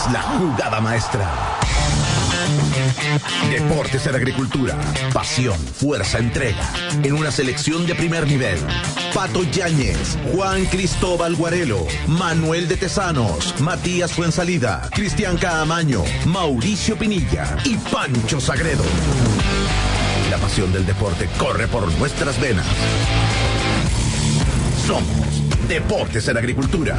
la jugada maestra. Deportes en Agricultura. Pasión, fuerza, entrega. En una selección de primer nivel. Pato Yáñez, Juan Cristóbal Guarelo, Manuel de Tesanos, Matías Fuensalida, Cristian Caamaño, Mauricio Pinilla y Pancho Sagredo. La pasión del deporte corre por nuestras venas. Somos Deportes en Agricultura.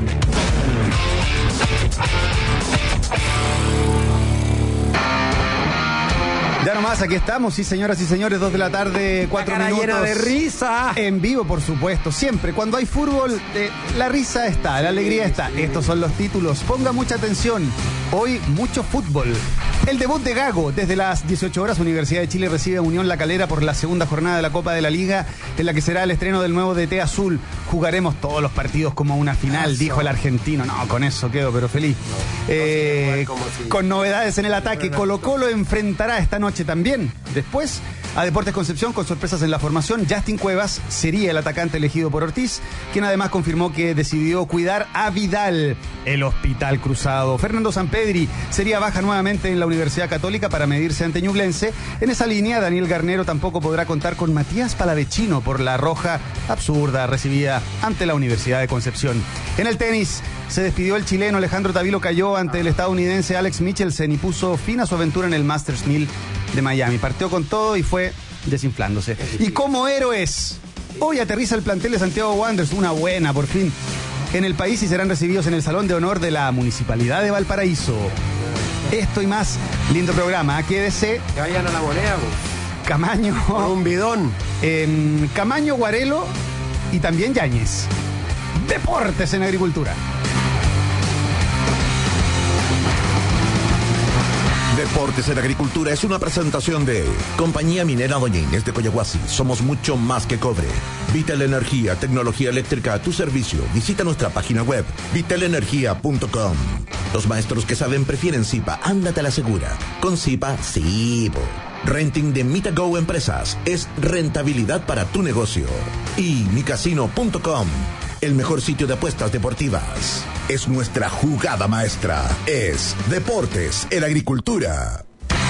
Ya nomás, aquí estamos, sí señoras y señores, 2 de la tarde, 4 minutos. Llena de risa. En vivo, por supuesto, siempre. Cuando hay fútbol, la risa está, la alegría está. Estos son los títulos, ponga mucha atención. Hoy, mucho fútbol. El debut de Gago, desde las 18 horas, Universidad de Chile recibe a Unión La Calera por la segunda jornada de la Copa de la Liga, en la que será el estreno del nuevo DT Azul. Jugaremos todos los partidos como una final, dijo el argentino. No, con eso quedo, pero feliz. Con novedades en el ataque, Colo-Colo enfrentará esta noche también. Después, a Deportes Concepción, con sorpresas en la formación, Justin Cuevas sería el atacante elegido por Ortiz, quien además confirmó que decidió cuidar a Vidal. El Hospital Cruzado. Fernando Sampedri sería baja nuevamente en la Universidad Católica para medirse ante Ñublense. En esa línea, Daniel Garnero tampoco podrá contar con Matías Palavecino por la roja absurda recibida ante la Universidad de Concepción. En el tenis, se despidió el chileno Alejandro Tavilo Cayó ante el estadounidense Alex Michelsen y puso fin a su aventura en el Masters 1000 de Miami. Partió con todo y fue desinflándose. Y como héroes, hoy aterriza el plantel de Santiago Wanderers, una buena por fin, en el país y serán recibidos en el Salón de Honor de la Municipalidad de Valparaíso. Esto y más, lindo programa, quédese. Que vayan a La Moneda, Camaño. con un bidón. Camaño, Guarelo y también Yáñez. Deportes en Agricultura. Deportes en Agricultura es una presentación de Compañía Minera Doña Inés de Coyahuasi. Somos mucho más que cobre. Vital Energía, tecnología eléctrica a tu servicio. Visita nuestra página web, vitalenergia.com. Los maestros que saben prefieren Zipa. Ándate a la segura. Con Zipa, sí. Renting de MitaGo Empresas es rentabilidad para tu negocio. Y micasino.com. El mejor sitio de apuestas deportivas. Es nuestra jugada maestra. Es Deportes en Agricultura.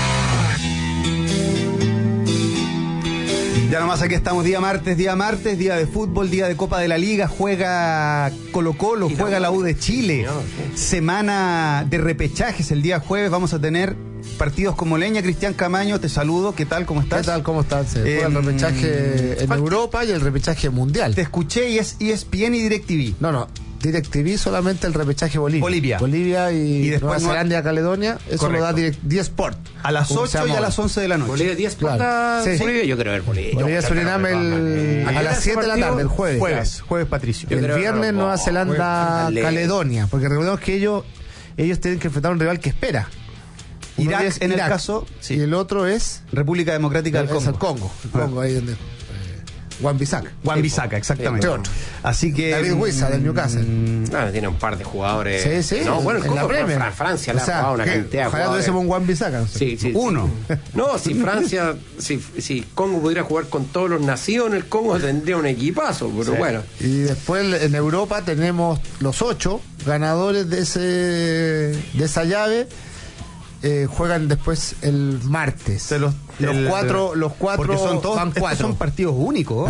Ya nomás, aquí estamos, día martes, día de fútbol, día de Copa de la Liga, juega Colo-Colo, juega la U de Chile. Semana de repechajes, el día jueves vamos a tener partidos como leña. Cristian Camaño, te saludo, ¿qué tal? ¿Cómo estás? ¿Qué tal? ¿Cómo estás? Se juega el repechaje en Europa y el repechaje mundial. Te escuché y es ESPN y DirecTV. No, DirecTV solamente el repechaje Bolivia y después Nueva Zelanda y Caledonia, eso correcto. Lo da 10 Sport. A las 8 y a las 11 de la noche. Bolivia 10 Sport. Claro. Sí. Bolivia, yo quiero ver Bolivia. Bolivia Suriname a las 7 de la tarde, el jueves. Jueves Patricio. El viernes Nueva Zelanda, Caledonia, porque recordemos que ellos tienen que enfrentar a un rival que espera. Irak, en el caso, sí. Y el otro es República Democrática del Congo. El Congo, ahí donde Wan-Bissaka, exactamente. Así que David Huiza del Newcastle. Tiene un par de jugadores. Sí. No, bueno, el Congo, Francia le ha jugado una cantidad de ojalá tuviésemos un Wan-Bissaka. Sí. Uno. No, si Francia, si Congo pudiera jugar con todos los nacidos en el Congo, tendría un equipazo, pero bueno. Y después en Europa tenemos los 8 ganadores de esa llave. Juegan después el martes. Los cuatro porque son todos, van 4. Son partidos únicos.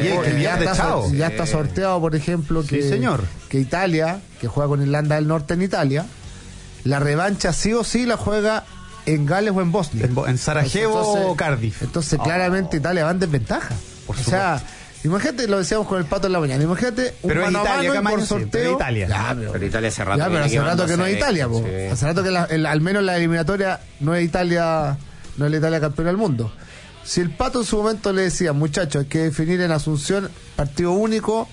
Ya está sorteado, por ejemplo, que Italia, que juega con Irlanda del Norte en Italia, la revancha sí o sí la juega en Gales o en Bosnia. En Sarajevo o Cardiff. Entonces claramente Italia va en desventaja. Imagínate, lo decíamos con el Pato en la mañana, imagínate un pero mano Italia, a mano por sorteo. Pero Italia. Pero Italia hace rato. Pero hace rato que no es Italia, po. Sí. Hace rato que al menos la eliminatoria no es Italia, no es la Italia campeona del mundo. Si el Pato en su momento le decía, muchachos, hay que definir en Asunción partido único,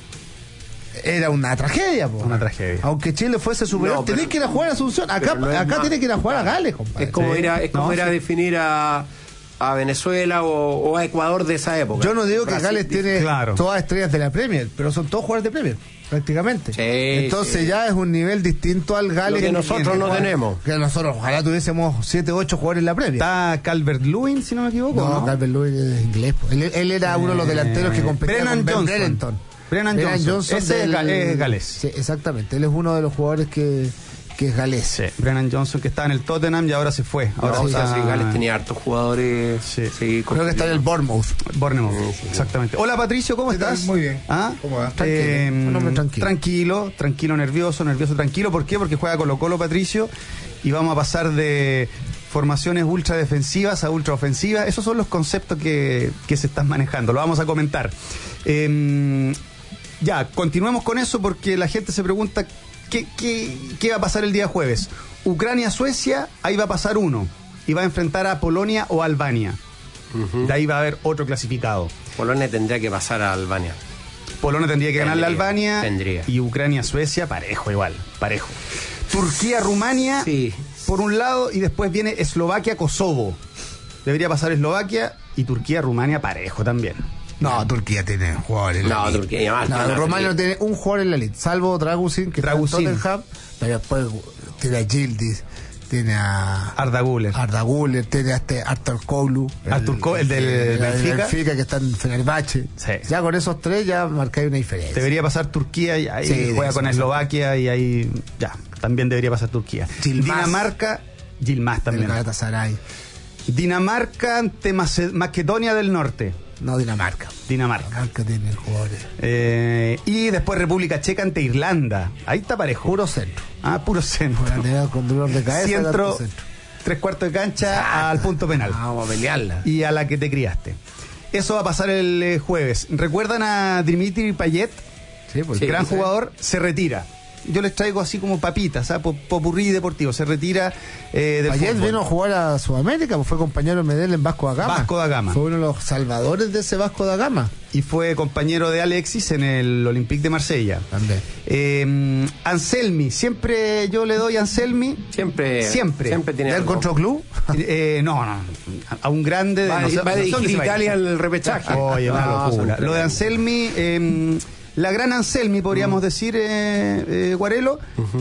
era una tragedia, po. Una tragedia. Aunque Chile fuese superior, tenés que ir a jugar a Asunción. Acá tiene que ir a jugar a Gales, compadre. Es como ir a definir a Venezuela o a Ecuador de esa época. Yo no digo que Gales tiene todas estrellas de la Premier, pero son todos jugadores de Premier, prácticamente. Entonces ya es un nivel distinto al Gales que nosotros no tenemos. Que nosotros ojalá tuviésemos 7 o 8 jugadores en la Premier. Está Calvert-Lewin, si no me equivoco. No, Calvert-Lewin es inglés. Él era uno de los delanteros que competía con Ben Brereton. Brennan Johnson. Ese es galés. Sí, exactamente. Él es uno de los jugadores que que es galés. Sí, Brennan Johnson, que estaba en el Tottenham y ahora se fue. Ahora No, está... sí, Gales tenía hartos jugadores. Sí. Creo que está en el Bournemouth. Exactamente. Hola Patricio, ¿cómo estás? Muy bien. ¿Ah? ¿Cómo va? Tranquilo, un hombre tranquilo. Tranquilo, nervioso. ¿Por qué? Porque juega Colo-Colo, Patricio, y vamos a pasar de formaciones ultra defensivas a ultra ofensivas. Esos son los conceptos que se están manejando. Lo vamos a comentar. Ya, continuemos con eso porque la gente se pregunta ¿qué va a pasar el día jueves? Ucrania-Suecia, ahí va a pasar uno. Y va a enfrentar a Polonia o Albania. De ahí va a haber otro clasificado. Polonia tendría que pasar a Albania. Polonia tendría que ganarle a Albania. Tendría. Y Ucrania-Suecia, parejo. Turquía-Rumania, Sí. por un lado, y después viene Eslovaquia-Kosovo. Debería pasar Eslovaquia y Turquía-Rumania, parejo también. No, Turquía tiene jugadores en la No, elite. Turquía. No, Romania no tiene un jugador en la elite, salvo Dragusin, que Dragusin. está en Tottenham, pero después tiene a Gildis, tiene a Arda Güler. Tiene a Artur Koulu, El del Benfica. que está en Fenerbahce. Sí. Ya con esos tres ya marcáis una diferencia. Debería pasar Turquía y ahí Sí, juega eso con pasa. Eslovaquia y ahí ya, también debería pasar Turquía. Yilmaz. Dinamarca, Yilmaz también. Galatasaray. Dinamarca ante Macedonia del Norte. No, Dinamarca. Dinamarca tiene jugadores. Y después República Checa ante Irlanda. Ahí está parejo. Puro centro. Puro centro. Con dolor de cabeza. Centro, centro. 3/4 de cancha al punto penal. Vamos a pelearla. Y a la que te criaste. Eso va a pasar el jueves. ¿Recuerdan a Dimitri Payet? Sí, pues, Gran jugador, se retira. Yo les traigo así como papitas, popurrí deportivo. Se retira del Ayer fútbol. vino a jugar a Sudamérica, pues fue compañero de Medellín en Vasco da Gama. Vasco da Gama. Fue uno de los salvadores de ese Vasco da Gama. Y fue compañero de Alexis en el Olympique de Marsella. También. Anselmi, siempre yo le doy a Anselmi. Siempre tiene ¿Ya algo. encontró club? No, a un grande. Va a dirigir Italia en el repechaje. Oye, una No, locura. son Lo de Anselmi, la gran Anselmi, podríamos decir, Guarelo,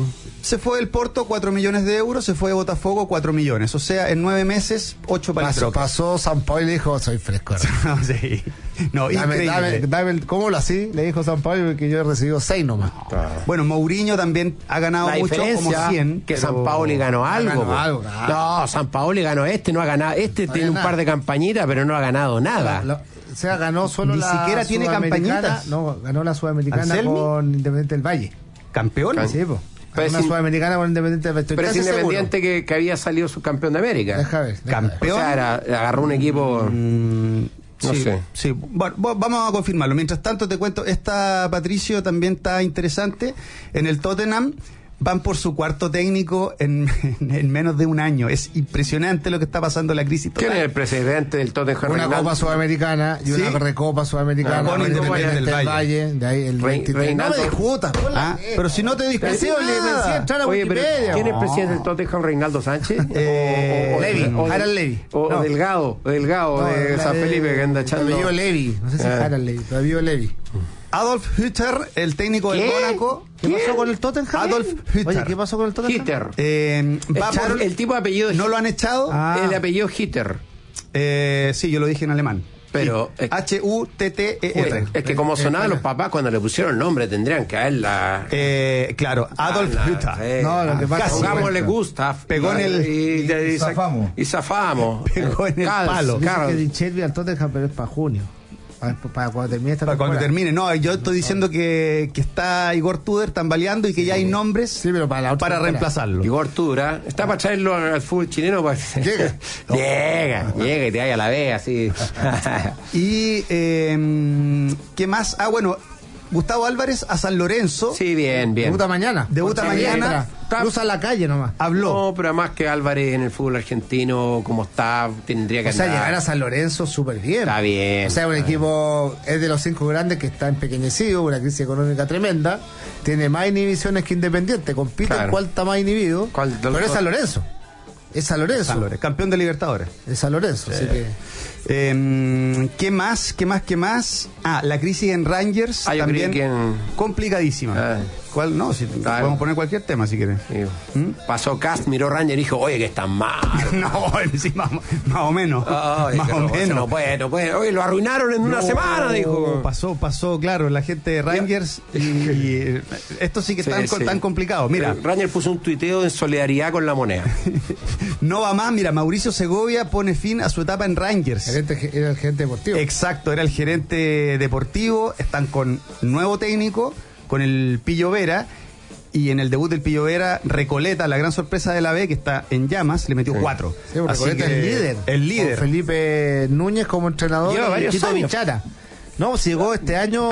se fue del Porto 4 millones de euros, se fue de Botafogo 4 millones. O sea, en 9 meses, 8 para el troca. Pasó San Pablo y le dijo, soy fresco. Sí. No, increíble. Dame, ¿cómo lo así? Le dijo San Pablo porque yo he recibido 6 nomás. Bueno, Mourinho también ha ganado La mucho, como diferencia 100. que San Paoli ganó algo. No, San Paoli ganó no ha ganado. Tiene un par de campañitas, pero no ha ganado nada. O sea, ganó solo Ni la siquiera tiene Sudamericana. campañitas. No, ganó la Sudamericana ¿Anselmi? con Independiente del Valle. ¿Campeón? Sí, pues. Pero Ganó es una Sudamericana con Independiente del Valle. Estoy Pero es casi Independiente que había salido subcampeón de América. seguro. Deja ver. Campeón. O sea, agarró un equipo. No Sí, sé. sí. Bueno, vamos a confirmarlo. Mientras tanto, te cuento, Patricio, también está interesante. En el Tottenham van por su cuarto técnico en menos de un año. Es impresionante lo que está pasando en la crisis total. ¿Quién es el presidente del Tottenham? Una Reinaldo? Copa Sudamericana y una ¿Sí? Recopa Sudamericana Con Independiente del Valle. De ahí el 23. Reinaldo. No me discutas, Pero si no te discuto nada. entrar a Oye, pero Wikipedia. ¿quién es el presidente del Tottenham? ¿Reinaldo Sánchez? Levy, Harald Levy. O No. Delgado de San Felipe que anda echando. Apellido Levy. No sé si Harald Levy, pero apellido Levy. Adolf Hütter, el técnico del ¿Qué? Mónaco. ¿Qué pasó con el Tottenham? Adolf Hütter. Oye, ¿qué pasó con el Tottenham? Hitter. Va Echaron por- el tipo de apellido de ¿No lo han echado? El apellido Hitter. Sí, yo lo dije en alemán. Pero H-U-T-T-E-R. es que como sonaban los papás cuando le pusieron el nombre, tendrían que haberla. Claro, Adolf Hütter. No, lo que pasa Casi. Pongámosle Gustav. Pegó en el- Y zafamos. Y zafamos. Pegó en el palo. Dice Carl. que Dinchelvi al Tottenham, pero es para junio. Para cuando termine esta Para cuando temporada. termine. No, yo estoy diciendo que está Igor Tudor tambaleando y que ya hay nombres Sí, pero para la otra temporada. reemplazarlo. Igor Tudor, está para traerlo al fútbol chileno. Llega. llega y te vaya a la vez así. Y ¿qué más? Bueno, Gustavo Álvarez a San Lorenzo. Sí, bien. Debuta mañana. Debuta Sí, mañana. Cruza la calle nomás. Habló. No, pero además que Álvarez en el fútbol argentino, como está, tendría que O sea, andar. llegar a San Lorenzo súper bien. Está bien. O sea, un equipo es de los 5 grandes que está empequeñecido, una crisis económica tremenda. Tiene más inhibiciones que Independiente. Compite Claro. en cuál está más inhibido. ¿Cuál de los Pero es dos? San Lorenzo. Es San Lorenzo. San Lorenzo, campeón de Libertadores. Es San Lorenzo. Así que. ¿Qué más? La crisis en Rangers Yo también creí que complicadísima. ¿Cuál? No, si podemos poner cualquier tema si quieres. Pasó Cast, miró Ranger y dijo, oye, que están mal. No, sí, más o menos. Oye, más o menos. No puede. Oye, lo arruinaron en una semana, dijo. Pasó, claro, la gente de Rangers y esto sí que es tan complicado. Mira, Ranger puso un tuiteo en solidaridad con la moneda. No va más, mira, Mauricio Segovia pone fin a su etapa en Rangers. Era el gerente deportivo. Exacto, era el gerente deportivo, están con nuevo técnico, con el Pillo Vera, y en el debut del Pillo Vera, Recoleta, la gran sorpresa de la B, que está en llamas, le metió 4. Sí, Recoleta es el líder. El líder. Con Felipe Núñez como entrenador. Lleva varios Tito años. Bichara. No, si llegó este año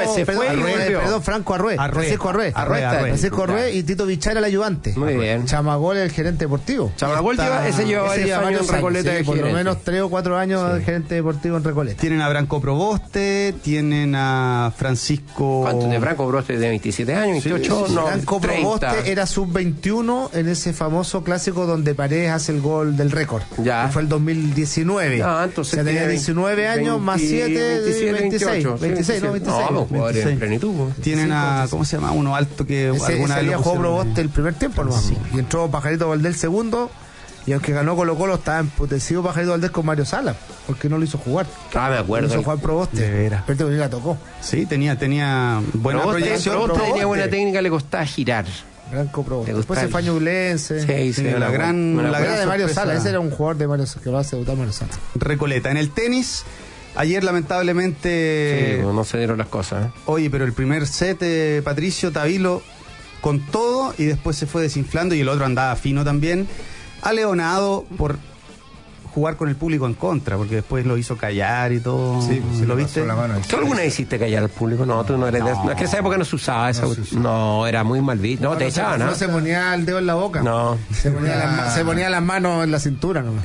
Franco Arrué. Francisco Arrué. Francisco Arrué y Tito Bichara el ayudante. Muy bien. Chamagol es el gerente deportivo. Chamagol lleva varios años en Recoleta. Sí, por lo menos 3 o 4 años de gerente deportivo en Recoleta. Tienen a Branco Proboste, tienen a Francisco... ¿Cuánto de Branco Proboste? ¿De 27 años? ¿28? Sí, no, Branco 30. Proboste era sub-21 en ese famoso clásico donde Paredes hace el gol del récord. Ya. Que fue el 2019. Ah, entonces o sea, tenía 19 años más 7, 26. 26, no, 26. No, jugadores en plenitud. Tienen a, ¿cómo se llama? Uno alto que alguna vez jugó Proboste el primer tiempo, ¿no? Y entró Pajarito Valdés el segundo. Y aunque ganó Colo-Colo, estaba emputecido Pajarito Valdés con Mario Sala, porque no lo hizo jugar. Me acuerdo. No hizo jugar Proboste. De veras. Pero la tocó. Sí, tenía buena proyección. Proboste tenía buena técnica, le costaba girar. Branco Proboste. Después se fue a Ñublense. Sí, la gran de Mario Sala. Ese era un jugador de Mario que va a debutar Mario Sala. Recoleta. En el tenis, ayer lamentablemente... Sí, no se dieron las cosas. Oye, pero el primer set, Patricio Tavilo, con todo, y después se fue desinflando, y el otro andaba fino también, aleonado por jugar con el público en contra, porque después lo hizo callar y todo. Sí, ¿Lo viste? ¿Tú alguna vez hiciste callar al público? No, tú no eres de eso. Es que en esa época no se usaba eso. No, era muy mal visto. No, te echaban, ¿no? No se ponía el dedo en la boca. No. Se ponía las manos en la cintura, ¿no?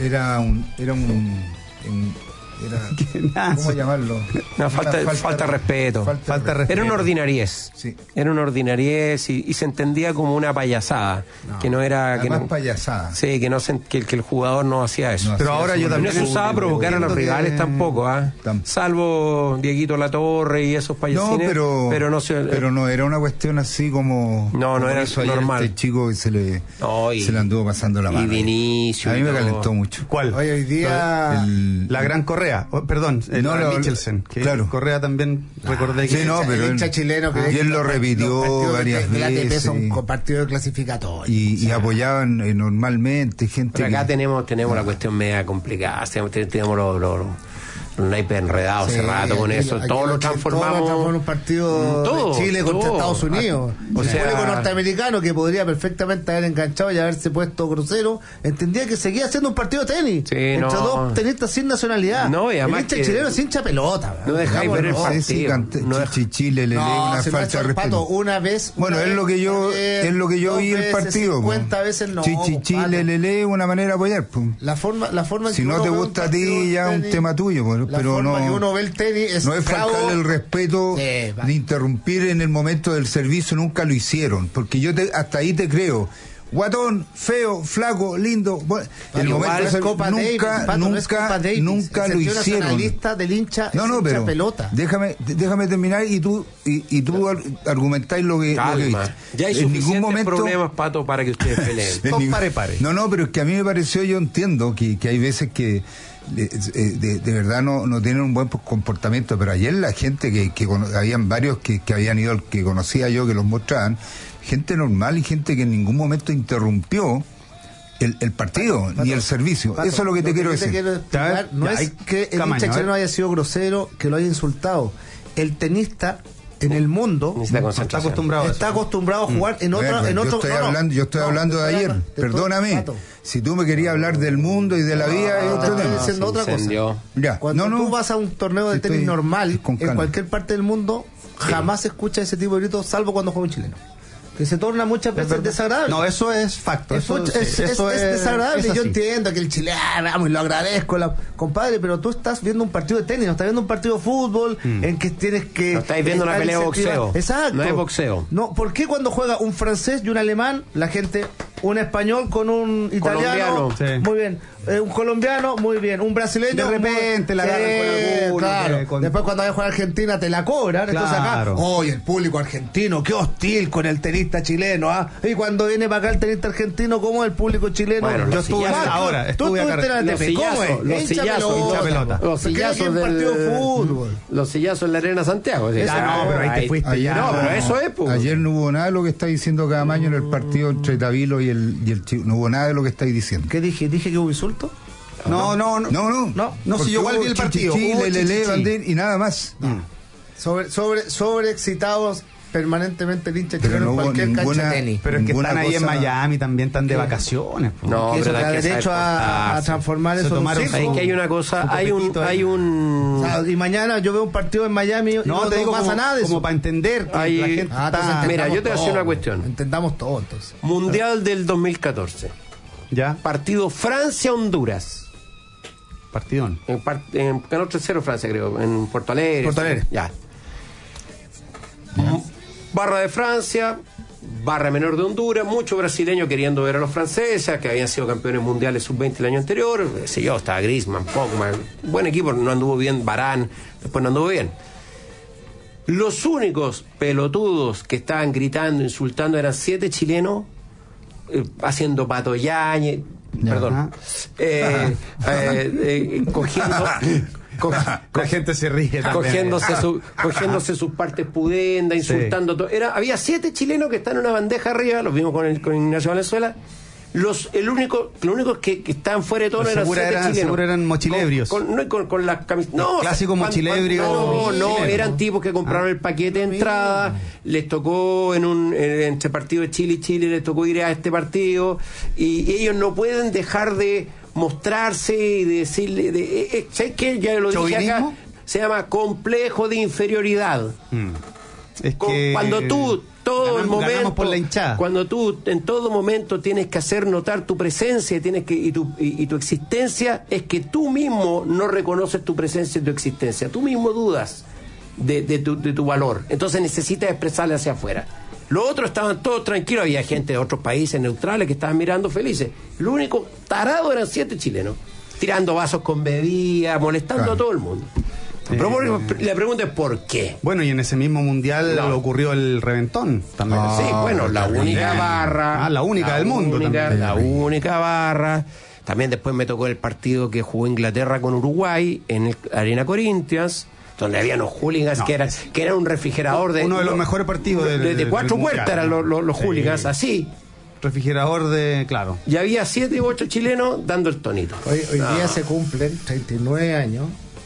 ¿Cómo llamarlo? No, falta de respeto. Falta de respeto. Era una ordinariez. Sí. Era una ordinariez y se entendía como una payasada. Que no era. Que no, payasada. Sí, que el jugador no hacía eso. Pero ahora yo también. No se usaba provocar a los rivales tampoco, ¿ah? Salvo Dieguito Latorre y esos payasines. Pero no era una cuestión así como. No era normal. Este chico que se le anduvo pasando la mano. Y Vinicio. A mí me calentó mucho. ¿Cuál? Hoy día. La gran Correa. Perdón, Michelsen. Claro. Correa también recordé que... Sí, no, pero el hincha chileno que y él lo repitió varias veces. Son partidos clasificatorios. Y apoyaban normalmente gente. Pero acá tenemos la cuestión media complicada. Tenemos los naipes enredados hace rato con eso. Todos lo transformamos en un partido de Chile contra Estados Unidos. O sea, el público norteamericano, que podría perfectamente haber enganchado y haberse puesto crucero, entendía que seguía siendo un partido de tenis entre dos tenistas sin nacionalidad. No, y además el hincha chileno es hincha pelota. No dejáis ver el partido. Chile le lee una falta de respeto. Una vez. Bueno, es lo que yo vi el partido. 50 veces no. Chile le lee una manera de apoyar. La forma si no te gusta a ti, ya es un tema tuyo. Pero no, que uno ve el tenis no es faltarle el respeto de interrumpir en el momento del servicio. Nunca lo hicieron, porque yo hasta ahí te creo. Guatón, feo, flaco, lindo. El nunca lo hicieron. Del hincha, no, pero pelota. Déjame terminar y tú argumentáis lo que viste. Ya hay suficientes problemas, Pato, para que ustedes peleen. Pare. No, pero es que a mí me pareció, yo entiendo que hay veces que de verdad no tienen un buen comportamiento, pero ayer la gente que habían varios que habían ido, que conocía yo, que los mostraban, gente normal y gente que en ningún momento interrumpió el partido, ni el servicio. Eso es lo que te quiero decir. No es que el hincha chileno haya sido grosero, que lo haya insultado. El tenista en el mundo está acostumbrado a jugar en otro. Yo estoy hablando de ayer. Perdóname. Si tú me querías hablar del mundo y de la vida, es otro tema. Diciendo otra cosa. Cuando tú vas a un torneo de tenis normal en cualquier parte del mundo, jamás se escucha ese tipo de gritos, salvo cuando juega un chileno, que se torna muchas veces desagradable. No, eso es facto. Eso es desagradable. Yo entiendo que el chileno, vamos, y lo agradezco, compadre, pero tú estás viendo un partido de tenis, no estás viendo un partido de fútbol en que tienes que... No estáis viendo una pelea de boxeo. Exacto. No es boxeo. No, ¿por qué cuando juega un francés y un alemán, la gente, un español con un italiano? Sí. Muy bien. un colombiano, muy bien. Un brasileño, de repente la agarran con alguno. Claro. Después cuando vaya a jugar a Argentina te la cobran. Claro. Entonces acá, oye, el público argentino, qué hostil con el tenista chileno. ¿Ah? Y cuando viene para acá el tenista argentino, ¿cómo es el público chileno? Bueno, Yo estuve ahora, estuve acá. Los sillazos del partido de fútbol. Los sillazos en la Arena Santiago. ¿Sí? No, pero ahí te fuiste ya. No, pero eso es, pues. Ayer no hubo nada de lo que está diciendo Camaño en el partido entre Tavilo y el Chivo. No hubo nada de lo que estáis diciendo. ¿Qué dije? ¿Dije que hubo insulto? No, si yo igual vi el partido. Y nada más. Sobreexcitados permanentemente el hincha Pero chileno no en hubo cualquier cancha de ninguna- tenis. Pero es que ninguna están ahí en cosa- Miami, también están de vacaciones. Po. No, Que eso pero te da hay que derecho saber a portarse. transformar Se eso en un tomaron circo. Ahí que hay una cosa, Su hay copetito un O sea, y mañana yo veo un partido en Miami y No, te digo pasa como, nada de como eso. para entender que Ahí- la gente Entonces está... entendamos Mira, yo te voy a decir todo. una cuestión. Entendamos todo entonces. Mundial del 2014. ¿Ya? Partido Francia-Honduras. Partidón. Ganó 3-0 Francia, creo, en Porto Alegre. Porto Alegre. Ya. Barra de Francia, barra menor de Honduras, muchos brasileños queriendo ver a los franceses, que habían sido campeones mundiales sub-20 el año anterior. Sé yo, estaba Griezmann, Pogba, buen equipo, no anduvo bien Varane, después no anduvo bien. Los únicos pelotudos que estaban gritando, insultando, eran 7 chilenos, haciendo Pato Yáñez, perdón, cogiendo... La gente se ríe también. cogiéndose sus partes pudendas, insultando todo. Había 7 chilenos que están en una bandeja arriba, los vimos con Ignacio Valenzuela. Los únicos que estaban fuera de tono eran 7 chilenos. Seguro eran mochilebrios. Con las camisetas. No, clásico mochilebrio. No, chileno. eran tipos que compraron el paquete de entrada, les tocó entre partido de Chile y Chile, les tocó ir a este partido, y ellos no pueden dejar de mostrarse y de decirle, ¿sabes qué? Ya lo dije acá, se llama complejo de inferioridad. Es que Cuando tú ganamos por la hinchada. cuando tú en todo momento tienes que hacer notar tu presencia, y tu existencia, es que tú mismo no reconoces tu presencia y tu existencia, tú mismo dudas de tu valor, entonces necesitas expresarle hacia afuera. Los otros estaban todos tranquilos, había gente de otros países neutrales que estaban mirando felices. Lo único tarado eran 7 chilenos, tirando vasos con bebida, molestando a todo el mundo. Pero la pregunta es ¿por qué? Bueno, y en ese mismo mundial ocurrió el reventón también. Sí, bueno, la única barra. La única del mundo también. La única barra. También después me tocó el partido que jugó Inglaterra con Uruguay en el Arena Corinthians, donde había unos hooligans que eran un refrigerador de... Uno de los mejores partidos de 4 puertas eran los hooligans, así. Refrigerador de... Claro. Y había 7 u 8 chilenos dando el tonito. Hoy día se cumplen 39 años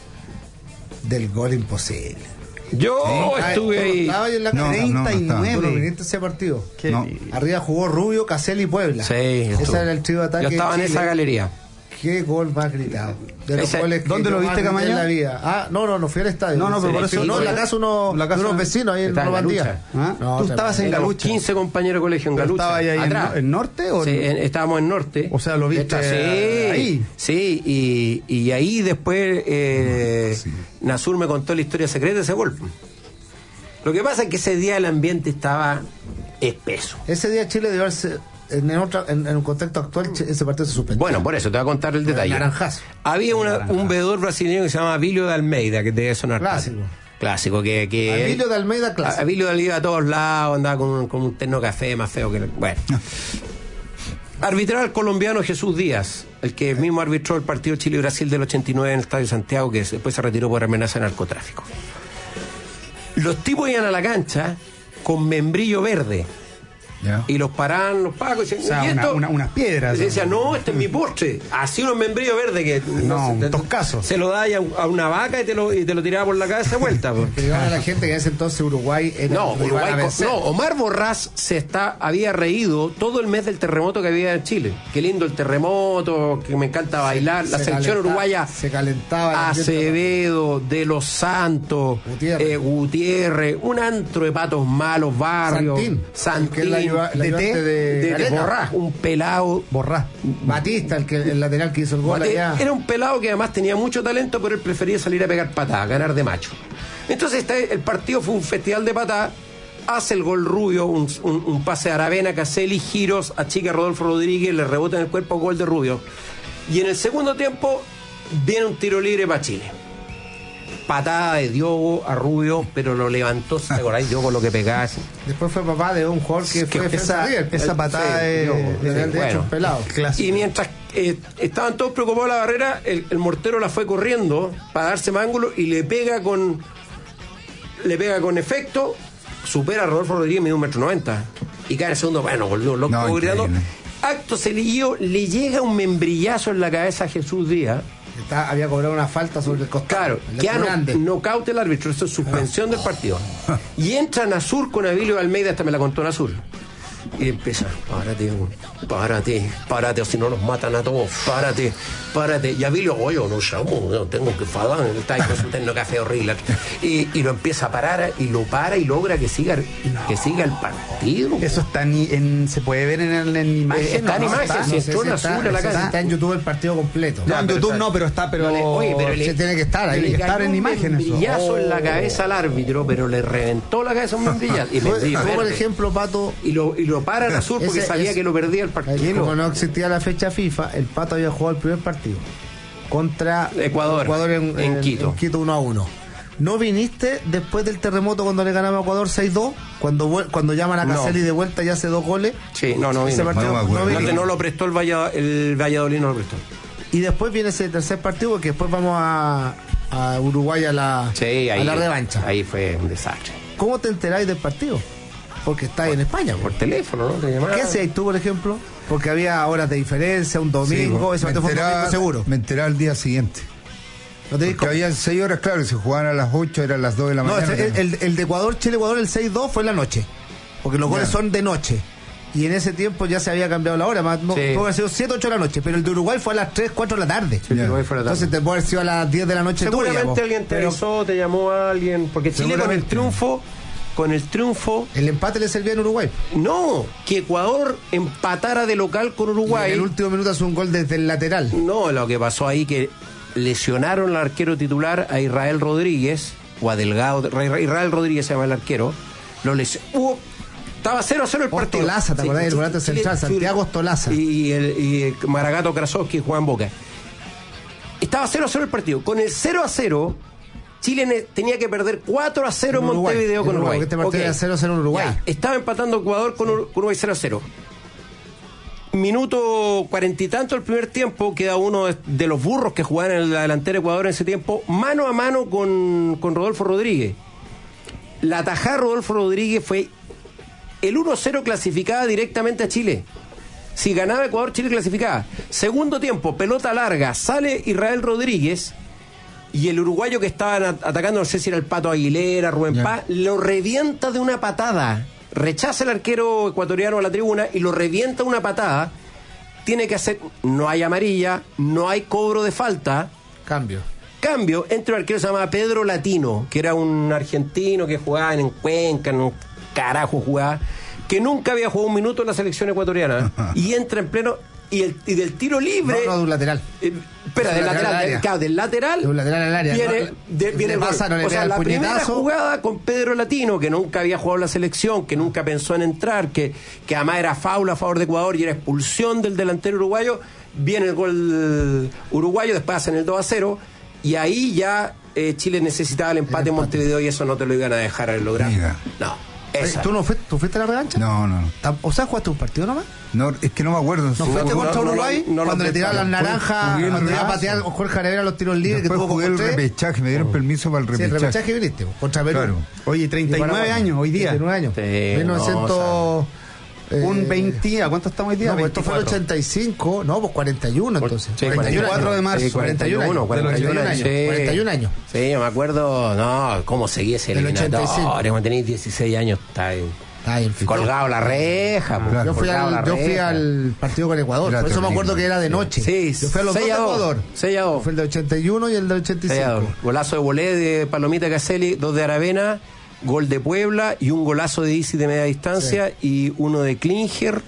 del gol imposible. Yo estuve ahí. Estaba ahí en la 39. ¿No viniste ese partido? No. Arriba jugó Rubio, Caselli y Puebla. Sí, ese era el trío de ataque. Yo estaba en Chile. esa galería. Qué gol más gritado. De los goles que ¿Dónde lo yo viste, más grité Camaño? en la vida. No fui al estadio. No, pero por eso... No, en la casa de unos vecinos ahí en Estaba en Normandía. Galucha. ¿Ah? ¿Tú estabas en Éramos Galucha? 15 compañeros de colegio en Galucha. ¿Estabas ahí atrás. en norte? O Sí, estábamos en norte. O sea, lo viste ahí. Sí, y ahí después Nasur me contó la historia secreta de ese gol. Lo que pasa es que ese día el ambiente estaba espeso. Ese día Chile debió haberse... En un contexto actual ese partido se suspendió. Bueno, por eso te voy a contar el detalle. Naranjazo. Había un veedor brasileño que se llama Avilio de Almeida, que debe sonar clásico, que Avilio de Almeida clásico. Avilio de Almeida a todos lados, andaba con un terno café más feo que... Bueno. Arbitral colombiano Jesús Díaz, el que mismo arbitró el partido Chile y Brasil del 89 en el Estadio Santiago, que después se retiró por amenaza de narcotráfico. Los tipos iban a la cancha con membrillo verde. ¿Ya? Y los paraban los pacos y decían, O sea, ¿y esto? unas piedras. Y decían, no, este es mi postre. Así unos membrillos verdes que un toscazo. se lo da a una vaca y te lo tiraba por la cabeza de vuelta. Pues. Que iban a la gente que en ese entonces Uruguay era Omar Borrás había reído todo el mes del terremoto que había en Chile. Qué lindo el terremoto, que me encanta bailar. La selección uruguaya se calentaba. Acevedo, De los Santos, Gutiérrez, un antro de patos malos, Barrio, Santín, de Borrás, un pelado. Borrás. Batista, el lateral que hizo el gol allá. Era un pelado que además tenía mucho talento, pero él prefería salir a pegar patadas, ganar de macho. Entonces el partido fue un festival de patadas. Hace el gol Rubio, un pase de Aravena, Caselli, giros, achica Rodolfo Rodríguez, le rebota en el cuerpo, gol de Rubio. Y en el segundo tiempo viene un tiro libre para Chile. Patada de Diogo a Rubio, pero lo levantó. ¿Te acordáis, Diogo, lo que pegaba? Después fue papá de un jugador que fue esa patada de hecho, pelado. Y mientras estaban todos preocupados de la barrera, el mortero la fue corriendo para darse más ángulo y le pega con efecto, supera a Rodolfo Rodríguez, mide 1,90 m y cae en el segundo, bueno, volvió loco gritando. Acto seguido le llega un membrillazo en la cabeza a Jesús Díaz. Había cobrado una falta sobre el costado. Claro, queda nocaut el árbitro, eso es suspensión del partido. Y entra Nasur con Abilio Almeida, esta me la contó Nasur. Y empieza, párate, o si no nos matan a todos, párate. Y Abilio, oye, no llamo, tengo que falar, está ahí con su terno café horrible. Y lo empieza a parar, y lo para y logra que siga el partido. Eso está se puede ver en imagen. Está en imagen, si entró Nasur a la casa. Está en YouTube el partido completo. No, en YouTube no, pero está, se tiene que estar ahí. Tiene que estar en imagen. Un membrillazo en la cabeza al árbitro, pero le reventó la cabeza un membrillazo. Y por ejemplo, Pato. Y lo para Nasur porque sabía que lo perdía el partido. Como no existía la fecha FIFA, el Pato había jugado el primer partido contra Ecuador en Quito. En Quito 1-1. ¿No viniste después del terremoto cuando le ganamos a Ecuador 6-2? Cuando llaman a Caselli de vuelta y hace 2 goles. Sí, no vine. Ese partido no lo prestó el Valladolid, no lo prestó. Y después viene ese tercer partido, porque después vamos a Uruguay a la revancha. Ahí fue un desastre. ¿Cómo te enteráis del partido? Porque estáis en España. Por teléfono, ¿no? Te llamaban. ¿Qué hacías tú, por ejemplo? Porque había horas de diferencia, un domingo, ese partido fue un domingo seguro. Me enteraba al día siguiente. ¿No te porque había 6 horas, claro, y si jugaban a las 8 eran las 2 de la mañana. No, el de Ecuador, Chile-Ecuador, el 6-2 fue en la noche. Porque los goles son de noche. Y en ese tiempo ya se había cambiado la hora. Puede haber sido 7, 8 de la noche. Pero el de Uruguay fue a las 3, 4 de la tarde. Sí, entonces te puede haber sido a las 10 de la noche. Seguramente alguien te avisó, te llamó a alguien. Porque Chile con el triunfo. ¿El empate le servía en Uruguay? No, que Ecuador empatara de local con Uruguay. Y en el último minuto hace un gol desde el lateral. No, lo que pasó ahí que lesionaron al arquero titular a Israel Rodríguez, o a Delgado. Israel Rodríguez se llama el arquero. Estaba 0-0 el partido. Ostolaza, ¿te acordás? El volante central, Santiago Ostolaza. Y Maragato Krasowski y Juan Boca. Estaba 0-0 el partido. Con el 0-0, Chile tenía que perder 4-0 en Montevideo con Uruguay. Este partido era 0-0 en Uruguay. Ya, estaba empatando Ecuador con Uruguay 0-0. Minuto 40 y tanto el primer tiempo, queda uno de los burros que jugaban en la delantera de Ecuador en ese tiempo, mano a mano con Rodolfo Rodríguez. La tajada de Rodolfo Rodríguez fue el 1-0, clasificada directamente a Chile. Si ganaba Ecuador, Chile clasificaba. Segundo tiempo, pelota larga, sale Israel Rodríguez y el uruguayo que estaban atacando, no sé si era el Pato Aguilera, Rubén Paz, lo revienta de una patada. Rechaza el arquero ecuatoriano a la tribuna y lo revienta una patada. Tiene que hacer, no hay amarilla, no hay cobro de falta. Cambio, entra un arquero que se llamaba Pedro Latino, que era un argentino que jugaba en Cuenca, en un carajo jugaba, que nunca había jugado un minuto en la selección ecuatoriana, y entra en pleno, y del tiro libre. No, de un lateral. Espera, del lateral. Del lateral. De un lateral al área. Viene pasa, no le pega el primera puñetazo. jugada con Pedro Latino, que nunca había jugado en la selección, que nunca pensó en entrar, que además era faula a favor de Ecuador y era expulsión del delantero uruguayo. Viene el gol uruguayo, después hacen el 2-0, y ahí ya Chile necesitaba el empate en Montevideo, y eso no te lo iban a dejar lograr. No. ¿Tú fuiste a la revancha? No. O sea, ¿jugaste un partido nomás? No, es que no me acuerdo. ¿No fuiste contra Uruguay? Cuando le tiraban las naranjas, cuando iba a patear Jorge Aravena los tiros libres. Después jugué el repechaje, me dieron permiso para el repechaje. Sí, el repechaje viniste, contra Perú. Claro. Oye, 39 años hoy día. 39 años. 1900... un 20, ¿a cuánto estamos hoy día? No, pues esto fue el 85, no, pues 41 entonces. Sí, 44 de marzo. 41 años. Sí, yo me acuerdo, cómo seguí ese eliminatorio. Cuando tenéis 16 años, está ahí. Colgado la reja. Yo fui al partido con Ecuador, por eso me acuerdo que era de noche. Sí, yo fui a los dos de Ecuador. 6-2. Fue el de 81 y el de 85. 6-2. Golazo de volé de Palomita Caselli, 2 de Aravena, gol de Puebla y un golazo de Isi de media distancia y uno de Klinger.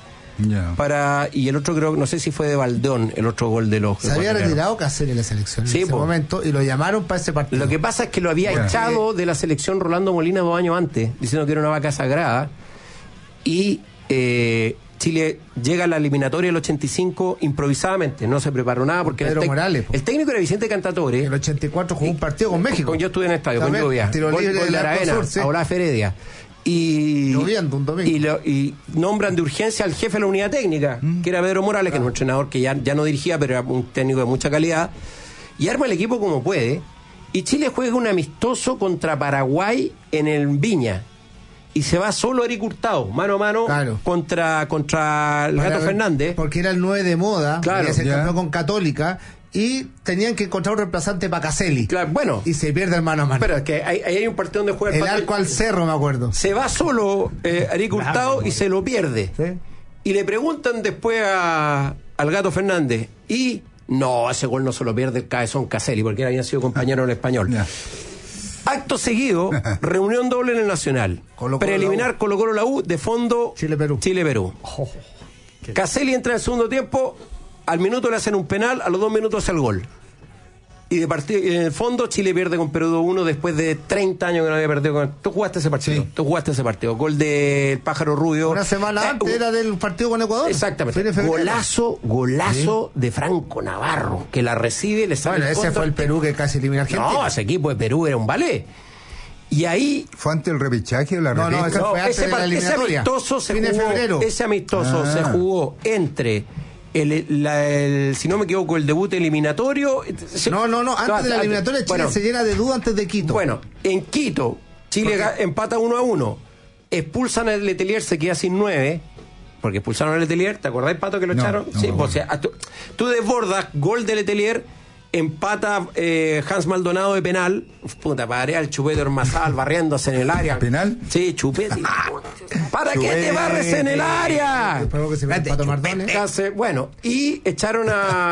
Y el otro creo, no sé si fue de Baldón, el otro gol de los... Se había retirado Caselli en la selección en ese momento y lo llamaron para ese partido. Lo que pasa es que lo había echado de la selección Rolando Molina 2 años antes, diciendo que era una vaca sagrada, y Chile llega a la eliminatoria del 85 improvisadamente, no se preparó nada porque Pedro Morales, el técnico era Vicente Cantatore. En el 84 jugó un partido con México. Yo estuve en el estadio, también, con lluvia. tiro libre Gol de del Arco Aravena, Sur, sí. a Olaf Heredia. Y, Lloviendo un domingo. y nombran de urgencia al jefe de la unidad técnica, que era Pedro Morales, que era un entrenador que ya no dirigía, pero era un técnico de mucha calidad. Y arma el equipo como puede. Y Chile juega un amistoso contra Paraguay en el Viña. Y se va solo Eric Hurtado, mano a mano, Claro. contra el Gato Fernández. Porque era el 9 de moda, Claro. se Ya. campeón con Católica, y tenían que encontrar un reemplazante para Caselli. Claro, bueno, Y se pierde el mano a mano. pero es que ahí hay un partido donde juega El Pato- arco al cerro, me acuerdo. Se va solo Eric Hurtado y se lo pierde. ¿Sí? Y le preguntan después al Gato Fernández. Y no, ese gol no se lo pierde el cabezón Caselli, porque él había sido compañero en el Español. Ya. Acto seguido, reunión doble en el Nacional. Colo-Colo Preliminar Colo-Colo la U, de fondo Chile-Perú. Chile-Perú. Caselli entra en el segundo tiempo, al minuto le hacen un penal, a los 2 minutos hace el gol. Y de partido, y en el fondo Chile pierde con Perú 2-1 después de 30 años que no había perdido con... Tú jugaste ese partido. Sí. Tú jugaste ese partido. Gol del Pájaro Rubio. Una semana antes era del partido con Ecuador. Exactamente. Fin de febrero. Golazo de Franco Navarro, que la recibe, le sale Bueno, el ese cóndor. fue el Perú que casi elimina a Argentina. No, ese equipo de Perú era un ballet. Y ahí ¿Fue ante el repechaje o la No, no, repesca? eso fue antes de la eliminatoria. amistoso se Fin de jugó, febrero. ese amistoso se jugó entre si no me equivoco, el debut eliminatorio. No, antes de la eliminatoria Chile Bueno, se llena de duda antes de Quito. bueno, en Quito, Chile empata 1-1. Expulsan al Letelier, se queda sin 9. Porque expulsaron al Letelier. ¿Te acordás, Pato, que lo No, echaron? no Sí, me pues, o acuerdo. sea, tú desbordas, gol de Letelier, empata Hans Maldonado de penal. Puta, padre al Chupete Ormazal barriéndose en el área. ¿Penal? Sí, Chupete. ¿Para qué te barres en el área? Después que se ve el Pato Mardones. Bueno, y echaron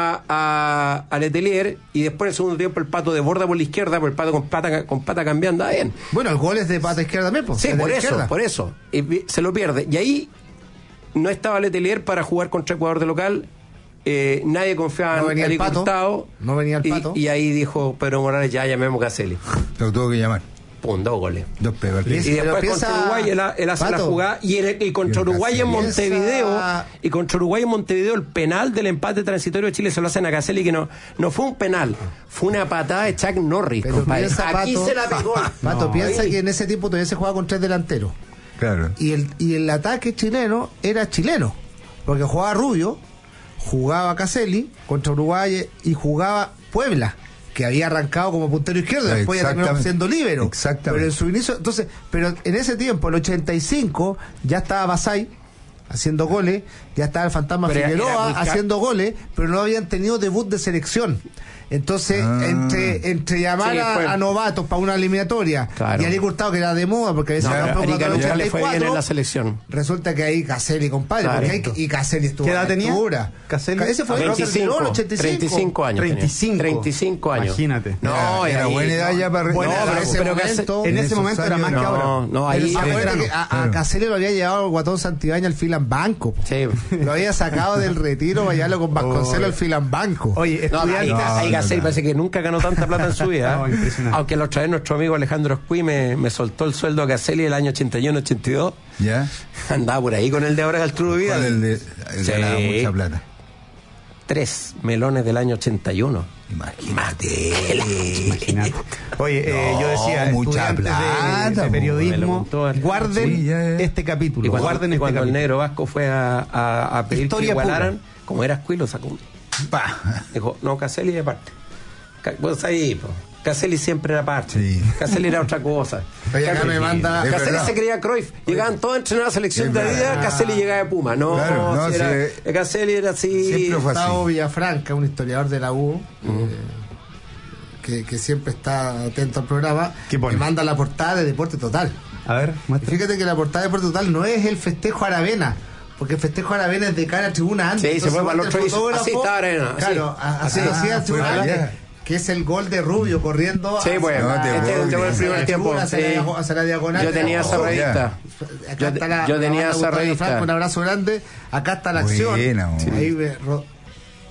a Letelier y después en el segundo tiempo el Pato desborda por la izquierda, por el Pato con pata cambiando bien. Bueno, el gol es de pata izquierda también, pues. Sí, es de por la eso, izquierda. por eso. Y se lo pierde. Y ahí no estaba Letelier para jugar contra Ecuador de local. Nadie confiaba No en venía el Eric Pato. Hurtado. No venía el Pato. Y ahí dijo Pedro Morales, ya llamemos a Caselli. Lo tuvo que llamar. Pum, 2 goles. 2 pegas. Y Y Pero después piensa, contra Uruguay él hace la Pato, jugada y contra y el Uruguay en Caselli. Montevideo Piensa- y contra Uruguay en Montevideo el penal del empate transitorio de Chile se lo hacen a Caselli, que no fue un penal, fue una patada de Chuck Norris, Pero compadre. piensa, Aquí Pato, se la pegó. Pato, No, piensa ahí. que en ese tiempo todavía se jugaba con 3 delanteros. Claro. Y el ataque chileno era chileno. Porque jugaba Rubio, jugaba Caselli contra Uruguay y jugaba Puebla, que había arrancado como puntero izquierdo, después ya terminó Exactamente. siendo líbero. Exactamente. Pero en su inicio, entonces, pero en ese tiempo, el 85, ya estaba Basay haciendo goles, ya estaba el Fantasma Pero era Figueroa muy haciendo goles, pero no habían tenido debut de selección. Entonces, entre llamar Sí, fue- a novatos para una eliminatoria Claro. y a Eric Hurtado, que era de moda, porque había No, sido campeón Arica con el nunca le fue bien 84, en la selección. resulta que ahí Caselli, compadre, Claro. porque ahí, y Caselli estuvo ¿Qué a edad la tenía? altura. Caselli. Ese fue el Rocker Girón, 85. 35 años. tenía. 35. 35 años. Imagínate. No, Era ahí- buena edad ya para Bueno, no, pero pero ese pero momento, En ese esos momento era años más que no. ahora. No, pero ahí se acuerda que a claro. Caselli lo había llevado el Guatón Santibáñez al Filambanco. Sí. Lo había sacado del retiro para llevarlo con Vasconcelos al Filambanco. Oye, No, ahí, estudiantes. ahí Caselli parece que nunca ganó tanta plata en su vida. No, impresionante. Aunque la otra vez nuestro amigo Alejandro Escuí me soltó el sueldo a Caselli el año 81-82. ¿Ya? Andaba por ahí con el de ahora de Arturo ¿Cuál Vidal. el Sí. ganaba mucha plata? 3 melones del año 81. Imagínate. Oye, yo decía, mucha estudiantes plata, de po. Me periodismo, lo contó. guarden Sí, ya. este capítulo. Y cuando, guarden y este cuando el capítulo. negro Vasco fue a pedir Historia que igualaran, pura. como era Escuí, lo sacó. Pa. Dijo, no, Caselli de parte. Pues ahí, po. Caselli siempre era parte. Sí. Caselli era otra cosa. Oye, acá me manda... Es Caselli verdad. se creía Cruyff. Llegaban todos a entrenar a la selección Es de verdad. vida, Caselli llegaba de Puma. No, Claro, no, si era- sí. Caselli era así. Siempre fue así. Gustavo Villafranca, un historiador de la U, que siempre está atento al programa, ¿Qué pone? me manda la portada de Deporte Total. A ver, Y muestra. fíjate que la portada de Deporte Total no es el festejo a Aravena, porque el festejo a Aravena es de cara a tribuna antes. Sí, se fue para el otro y fotógrafo, así está Aravena, así. Claro, así Ah, hacía el fue tribuna para antes, allá. que es el gol de Rubio corriendo Sí, pues, No, te este voy, fue el primer hacia tiempo. la tribuna, Sí. hacia la diagonal. Yo tenía esa Oh, revista. Acá está la, yo la tenía banda esa Gustavo revista. Franco, un abrazo grande. Acá está la acción. Buena, Ahí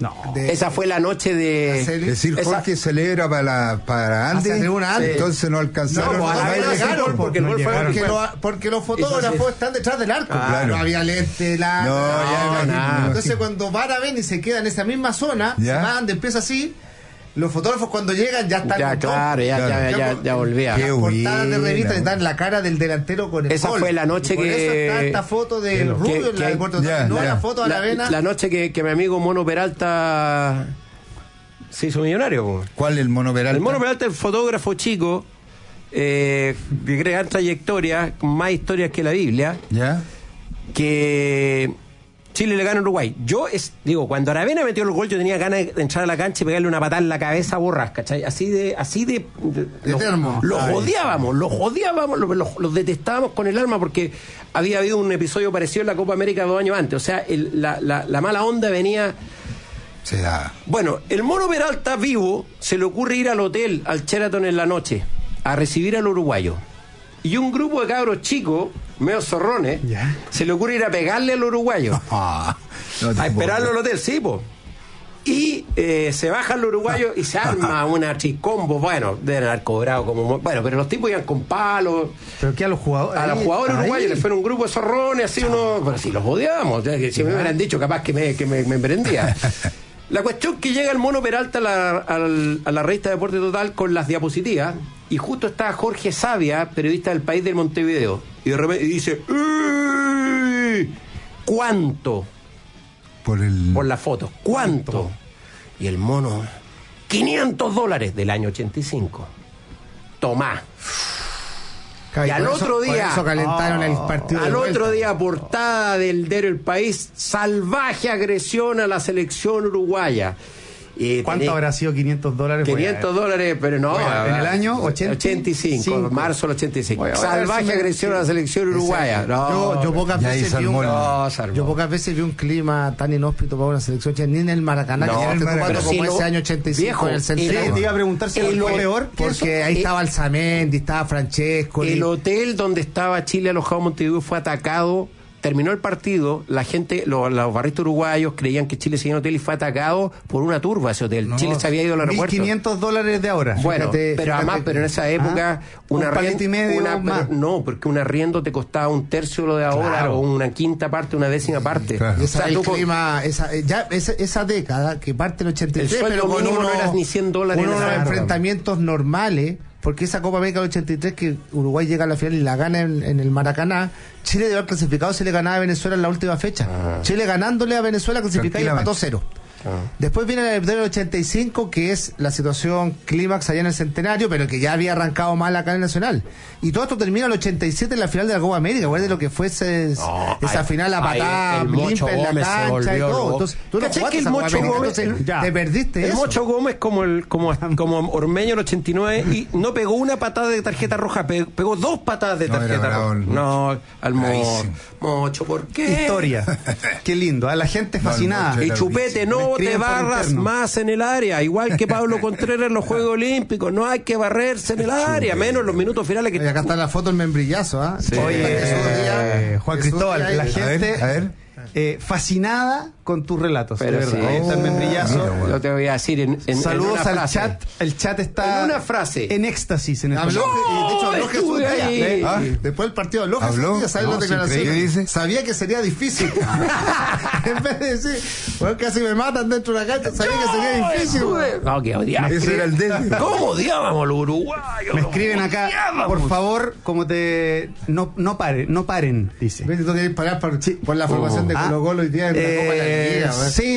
No. Esa fue la noche de... Es decir, Jorge celebra para Andy, entonces no alcanzaron. No, a llegaron porque el gol fue... Porque los fotógrafos están detrás del arco. Claro. No había lente, nada. Entonces cuando van a ver y se quedan en esa misma zona, se van, empieza así. Los fotógrafos cuando llegan ya están ya, claro, ya volvía. Las portadas de revistas están la cara del delantero con el esa gol. Fue la noche por que... eso está esta foto del Rubio en la Deportes Totales, no la foto de la Avena. La noche que mi amigo Mono Peralta se hizo millonario. ¿Cuál el Mono Peralta? El Mono Peralta es fotógrafo chico, de gran trayectoria, más historias que la Biblia. ¿Ya? Que... Chile le gana a Uruguay. Cuando Aravena metió el gol, yo tenía ganas de entrar a la cancha y pegarle una patada en la cabeza a Borrás, ¿cachai? Así de los odiábamos, los detestábamos con el alma porque había habido un episodio parecido en la Copa América 2 años antes. O sea, la mala onda venía... Bueno, el Mono Peralta vivo se le ocurre ir al hotel, al Sheraton en la noche, a recibir al uruguayo. Y un grupo de cabros chicos, medio zorrones, se le ocurre ir a pegarle al uruguayo. A esperarlo al hotel, sí, po. Y se baja el uruguayo y se arma una tricombo. Bueno, deben haber cobrado como... Bueno, pero los tipos iban con palos. ¿Pero qué a los jugadores? A los jugadores uruguayos les fueron un grupo de zorrones, así uno... Pero si los odiábamos, si me hubieran dicho, capaz que me prendía. La cuestión que llega el Mono Peralta a la revista Deporte Total con las diapositivas y justo está Jorge Savia, periodista del País del Montevideo, y de repente dice ¿cuánto? Por la foto. ¿Cuánto? Y el Mono, $500 del año 85. Tomá. Y al otro día, por eso calentaron el partido. Al otro día, portada del diario El País, salvaje agresión a la selección uruguaya. ¿Cuánto habrá sido $500? $500, pero no. ¿En el año 85, marzo del 85. Salvaje agresión a la selección uruguaya. Yo pocas veces vi un clima tan inhóspito para una selección ni en el Maracaná, como ese año 85 viejo, en el centenario. Te iba a preguntar si fue peor. Porque ahí estaba Alzamendi, estaba Francesco. El hotel donde estaba Chile alojado en Montevideo fue atacado. Terminó el partido, la gente, los barristas uruguayos creían que Chile seguía en hotel y fue atacado por una turba ese hotel. Chile se había ido al aeropuerto. $1.500 de ahora. Bueno, pero en esa época un arriendo, porque un arriendo te costaba un tercio lo de ahora, o una quinta parte, una décima parte. Claro. Esa década que parte el 83, pero con uno no eras ni $100 unos enfrentamientos normales. Porque esa Copa América del 83 que Uruguay llega a la final y la gana en el Maracaná, Chile debe haber clasificado si le ganaba a Venezuela en la última fecha. Chile ganándole a Venezuela clasificaba y empató 0. Después viene el del 85, que es la situación clímax allá en el Centenario, pero que ya había arrancado mal acá en el Nacional. Y todo esto termina el 87 en la final de la Copa América. ¿Recuerdas lo que fue esa final a patada limpia en la cancha y todo? Entonces, tú no jugaste esa Copa América, entonces te perdiste eso. El Mocho Gómez como Ormeño en el 89 y no pegó una patada de tarjeta roja, pegó 2 patadas de tarjeta roja. No, al Mocho, ¿por qué? Historia. Qué lindo, a la gente fascinada. Y Chupete, no te barras más en el área, igual que Pablo Contreras en los Juegos Olímpicos, no hay que barrerse en el área, menos en los minutos finales. Y acá está la foto del membrillazo, ¿ah? Sí. Oye, Juan Cristóbal, la gente... A ver. Fascinada con tus relatos, pero de verdad. Ahí está el membrillazo. Lo te voy a decir saludos en una al frase. chat. El chat está en una frase en éxtasis en habló, de hecho habló Jesús Díaz. Después del partido habló Jesús Díaz, ¿sabes la declaración? Sabía que sería difícil. En vez de decir, bueno, casi me matan dentro de la cancha, sabía que sería difícil. No, que odiaba. Ese era el décimo. ¿Cómo odiábamos a los uruguayos? Me escriben acá, por favor, no paren, dice. ¿Ves? Tengo que ir parar por la formación de Colo Colo y día en la Copa de la Liga. Sí,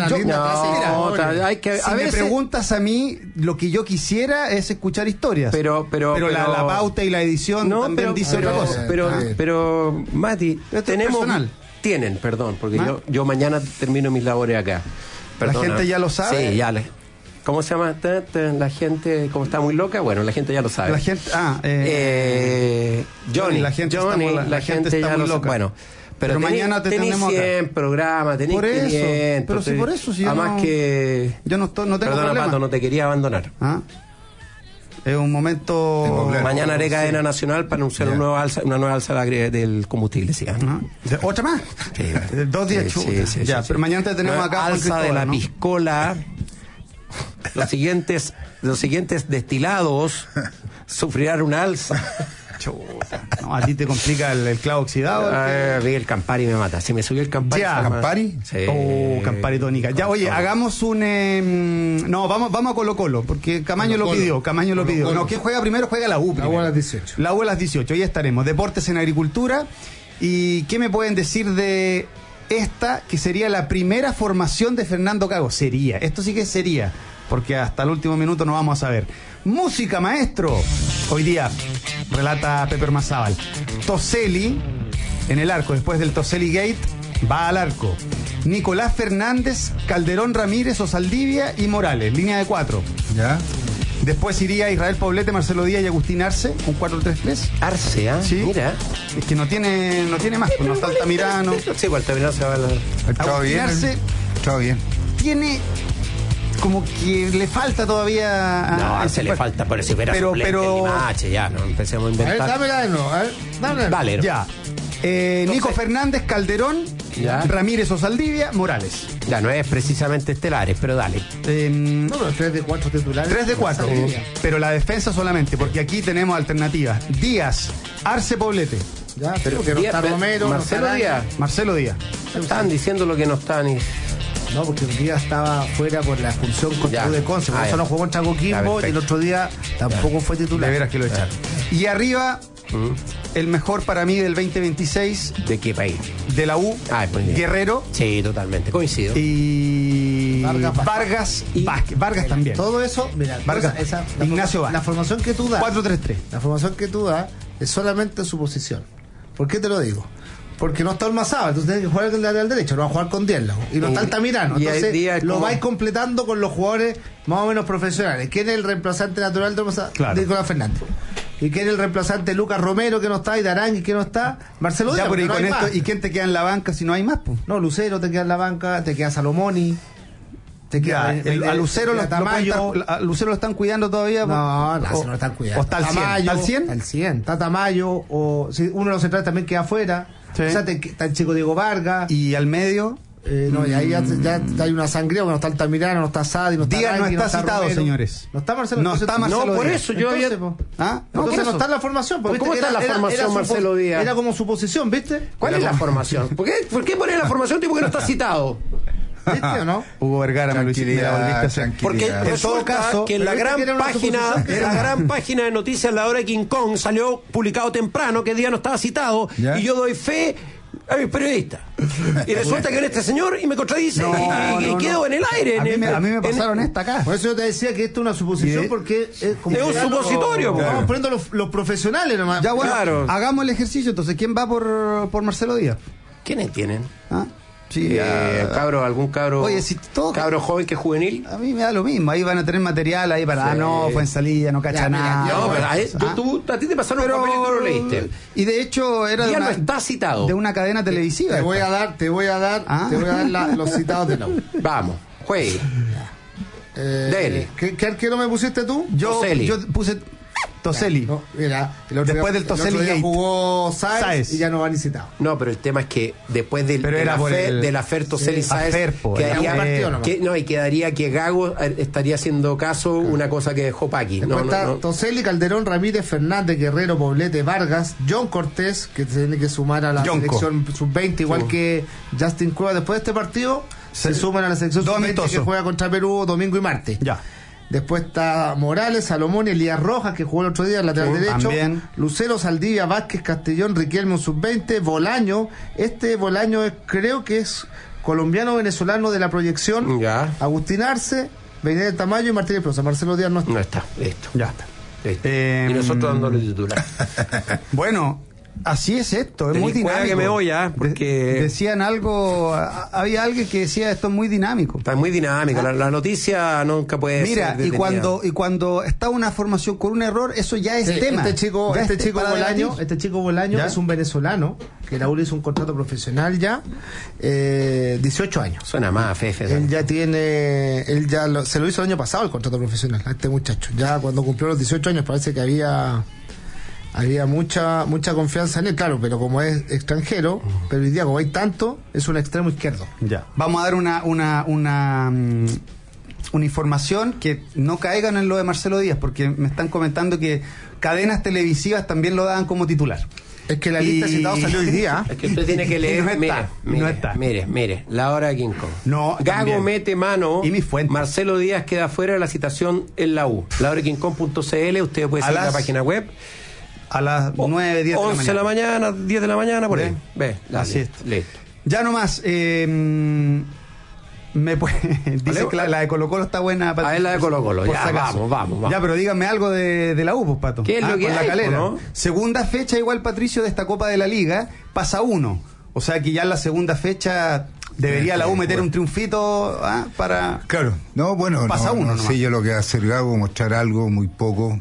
hay que, si me preguntas a mí, lo que yo quisiera es escuchar historias. Pero la pauta y la edición también dice otra cosa. Pero Mati, tienen, porque yo mañana termino mis labores acá. Perdona. ¿La gente ya lo sabe? Sí, ya ¿cómo se llama? La gente, como está muy loca, bueno, la gente ya lo sabe. La gente, Johnny, la gente ya lo sabe. Bueno, pero mañana tenemos 100 programas, tenés 500. Pero si por eso, si además que... Yo no tengo perdona, problema. Pato, no te quería abandonar. Es un momento... Mañana haré cadena nacional para anunciar una nueva alza del combustible, sí. ¿No? ¿Otra más? Sí, 2 días. sí, ya, sí. pero mañana te tenemos acá. Alza de la ¿no? piscola. Los siguientes destilados sufrirán una alza. Chuta. No, a ti te complica el clavo oxidado. El Campari me mata. Si me subió el Campari. Ya. ¿Campari? Sí. Campari tónica. Ya, oye, hagamos un... no, vamos a Colo-Colo, porque Camaño lo pidió. No, ¿quién juega primero? Juega la U. La U a las 18. La U a las 18. Ahí estaremos. Deportes en Agricultura. ¿Y qué me pueden decir de esta, que sería la primera formación de Fernando Gago? Sería. Esto sí que sería, porque hasta el último minuto no vamos a saber. Música, maestro. Hoy día relata Pepe Ormazábal. Toselli en el arco. Después del Toselli Gate va al arco Nicolás Fernández, Calderón Ramírez, Osaldivia y Morales. Línea de 4. ¿Ya? Después iría Israel Poblete, Marcelo Díaz y Agustín Arce. Un 4-3-3. Arce, ¿ah? Sí. Mira. Es que no tiene más. Pues no está Altamirano. Sí, Altamirano se va a la... Agustín Arce Estaba bien. tiene... como que le falta todavía No, se le falta, por eso era suplente en Limache, ya, no empecemos a A ver, inventar. dámela de nuevo. A ver, dámela. Vale. Ya. Nico Fernández, Calderón, Ya. Ramírez, Osaldivia, Morales. Ya, no es precisamente estelares, pero dale. No, pero 3 de 4 titulares. 3 de 4. Pero la defensa solamente, porque aquí tenemos alternativas. Díaz, Arce, Poblete. Ya, pero que no está Romero, Marcelo no está Díaz. Marcelo Díaz. Están diciendo lo que no están. No, porque un día estaba fuera por la expulsión contra Ya. U de Conce, por Ah, eso ya. no jugó contra Coquimbo Ya, y el otro día tampoco fue titular. De veras que lo echaron. Y arriba, el mejor para mí del 2026 ¿De qué país? de la U, Muy bien. Guerrero Sí, totalmente, coincido. y Vargas Vázquez. Vargas también. Todo eso, mira, Vargas, Ignacio la formación que tú das, 4-3-3. la formación que tú das es solamente su posición. ¿Por qué te lo digo? Porque no está Ormazábal, entonces tienes que jugar con el lateral derecho, no va a jugar con Diezlago. Y no está Altamirano. y hay Entonces días lo como- vais completando con los jugadores más o menos profesionales. ¿Quién es el reemplazante natural de Ormazábal? Claro. Nicolás Fernández. ¿Y quién es el reemplazante? Lucas Romero, que no está, y Darangui, que no está. Marcelo Díaz, Ya, pero y porque con no hay esto, más. ¿y quién te queda en la banca si no hay más? Pues? No, Lucero te queda en la banca, te queda Salomoni, te queda A Lucero lo Tamayo. a Lucero lo están cuidando todavía. No, o- se lo están cuidando. ¿O está al 100? Tamayo, ¿Está al 100? Al 100. Está Tamayo, o si uno de los centrales también queda afuera. Sí. O sea, está el chico Diego Vargas. Y al medio, No, y ahí ya hay una sangría, porque no está Altamirano, no está Sadi, no está Díaz no Arangui, está citado, Romero. señores. No está Marcelo. No entonces- está Marcelo No, por Díaz. eso yo Entonces, había... po. ¿Ah? No, entonces por no eso. está en la formación. ¿Cómo está la formación, su Marcelo Díaz? Era como su posición, ¿viste? ¿Cuál es la formación? ¿Por qué poner la formación tipo que no está citado? ¿Viste o no? Hugo Vergara me lo hiciste, me la volviste a hacer. Porque Tranquilidad. en todo caso, que en la pero gran viste que era una página, suposición, en la gran página de noticias La Hora de King Kong salió publicado temprano que el día no estaba citado ¿Ya? y yo doy fe a mis periodistas. Y resulta que viene este señor y me contradice y quedo en el aire. A mí me en- pasaron esta acá. Por eso yo te decía que esto es una suposición, Y- porque es como Es un supositorio, Vamos claro. poniendo los profesionales nomás. Ya bueno, Claro. hagamos el ejercicio. Entonces, ¿quién va por Marcelo Díaz? ¿Quiénes tienen? ¿Ah? Sí, Algún cabro. Oye, si todo- cabro joven que es juvenil. a mí me da lo mismo. Ahí van a tener material ahí para. Sí. No, fue en salida, no cacha Ya, mira, nada. No, pero Ah. a ti te pasaron los papeles y tú lo leíste. Y de hecho era de Díaz una, no está citado. de una cadena televisiva. Te voy a dar Ah. los citados de la U. Vamos, juegue. Dele. ¿Qué arquero me pusiste tú? Yo Toselli. puse Toselli. No, mira, Después del Toselli el otro día Gate. jugó Sáez Sáez. y ya no va ni citado. No, pero el tema es que después del Pero era por el- de la Fer Toselli Sí, Sáez, Afer, po, quedaría, era un partido nomás. y quedaría que Gago estaría haciendo caso una cosa que dejó Paqui. Después No, está no. Toselli, Calderón, Ramírez, Fernández, Guerrero, Poblete, Vargas, John Cortés, que tiene que sumar a la Jonco. selección sub-20, igual que Justin Cueva. Después de este partido, se suman a la selección Dos sub-20 que amistosos. juega contra Perú domingo y martes. Ya. Después está Morales, Salomón, Elías Rojas, que jugó el otro día en lateral Sí, derecho. también. Lucero, Saldivia, Vázquez, Castellón, Riquelme, sub-20. Bolaño. Este Bolaño creo que es colombiano-venezolano de la proyección. Ya. Agustín Arce, Benet Tamayo y Martínez Prosa. Marcelo Díaz no está. No está, listo. Ya está. Listo. Eh, y nosotros dándole titular. Bueno, Así es esto, es muy Cuidado dinámico. que me voy, porque Decían algo, había alguien que decía esto es muy dinámico. está muy dinámico. La noticia nunca puede Mira, ser y detenida. cuando está una formación con un error, eso ya es tema. Este chico para Bolaño, debatir. ¿Ya? es un venezolano que la U le hizo un contrato profesional ya, 18 años. Suena más, Fefe. Él ya se lo hizo el año pasado el contrato profesional a este muchacho. Ya cuando cumplió los 18 años parece que había mucha confianza en él, claro, pero como es extranjero, pero hoy día como hay tanto, es un extremo izquierdo. Ya. Vamos a dar una información que no caigan en lo de Marcelo Díaz, porque me están comentando que cadenas televisivas también lo daban como titular. Es que la lista de citados salió hoy día. Es que usted tiene que leer. Y no está. Mire, la hora de King Kong. No, Gago también. mete mano. Y mis fuentes. Marcelo Díaz queda fuera de la citación en la U. La hora de KingKong.cl. Usted puede seguir la página web. A las 9, 10 de la 11 de la mañana, 10 de la mañana, por ahí. Ve, Así es. Listo. Ya nomás, dice que la de Colo-Colo está buena. A ver la de Colo-Colo, por ya, si acaso. vamos. Ya, pero díganme algo de la U, pues, Pato. ¿Qué es lo que con hay, la Calera? ¿no? Segunda fecha, igual, Patricio, de esta Copa de la Liga, pasa 1. O sea que ya en la segunda fecha debería la U meter un triunfito para... Claro, no, bueno, Pasa uno no nomás. sé yo lo que va a hacer Gago, mostrar algo muy poco,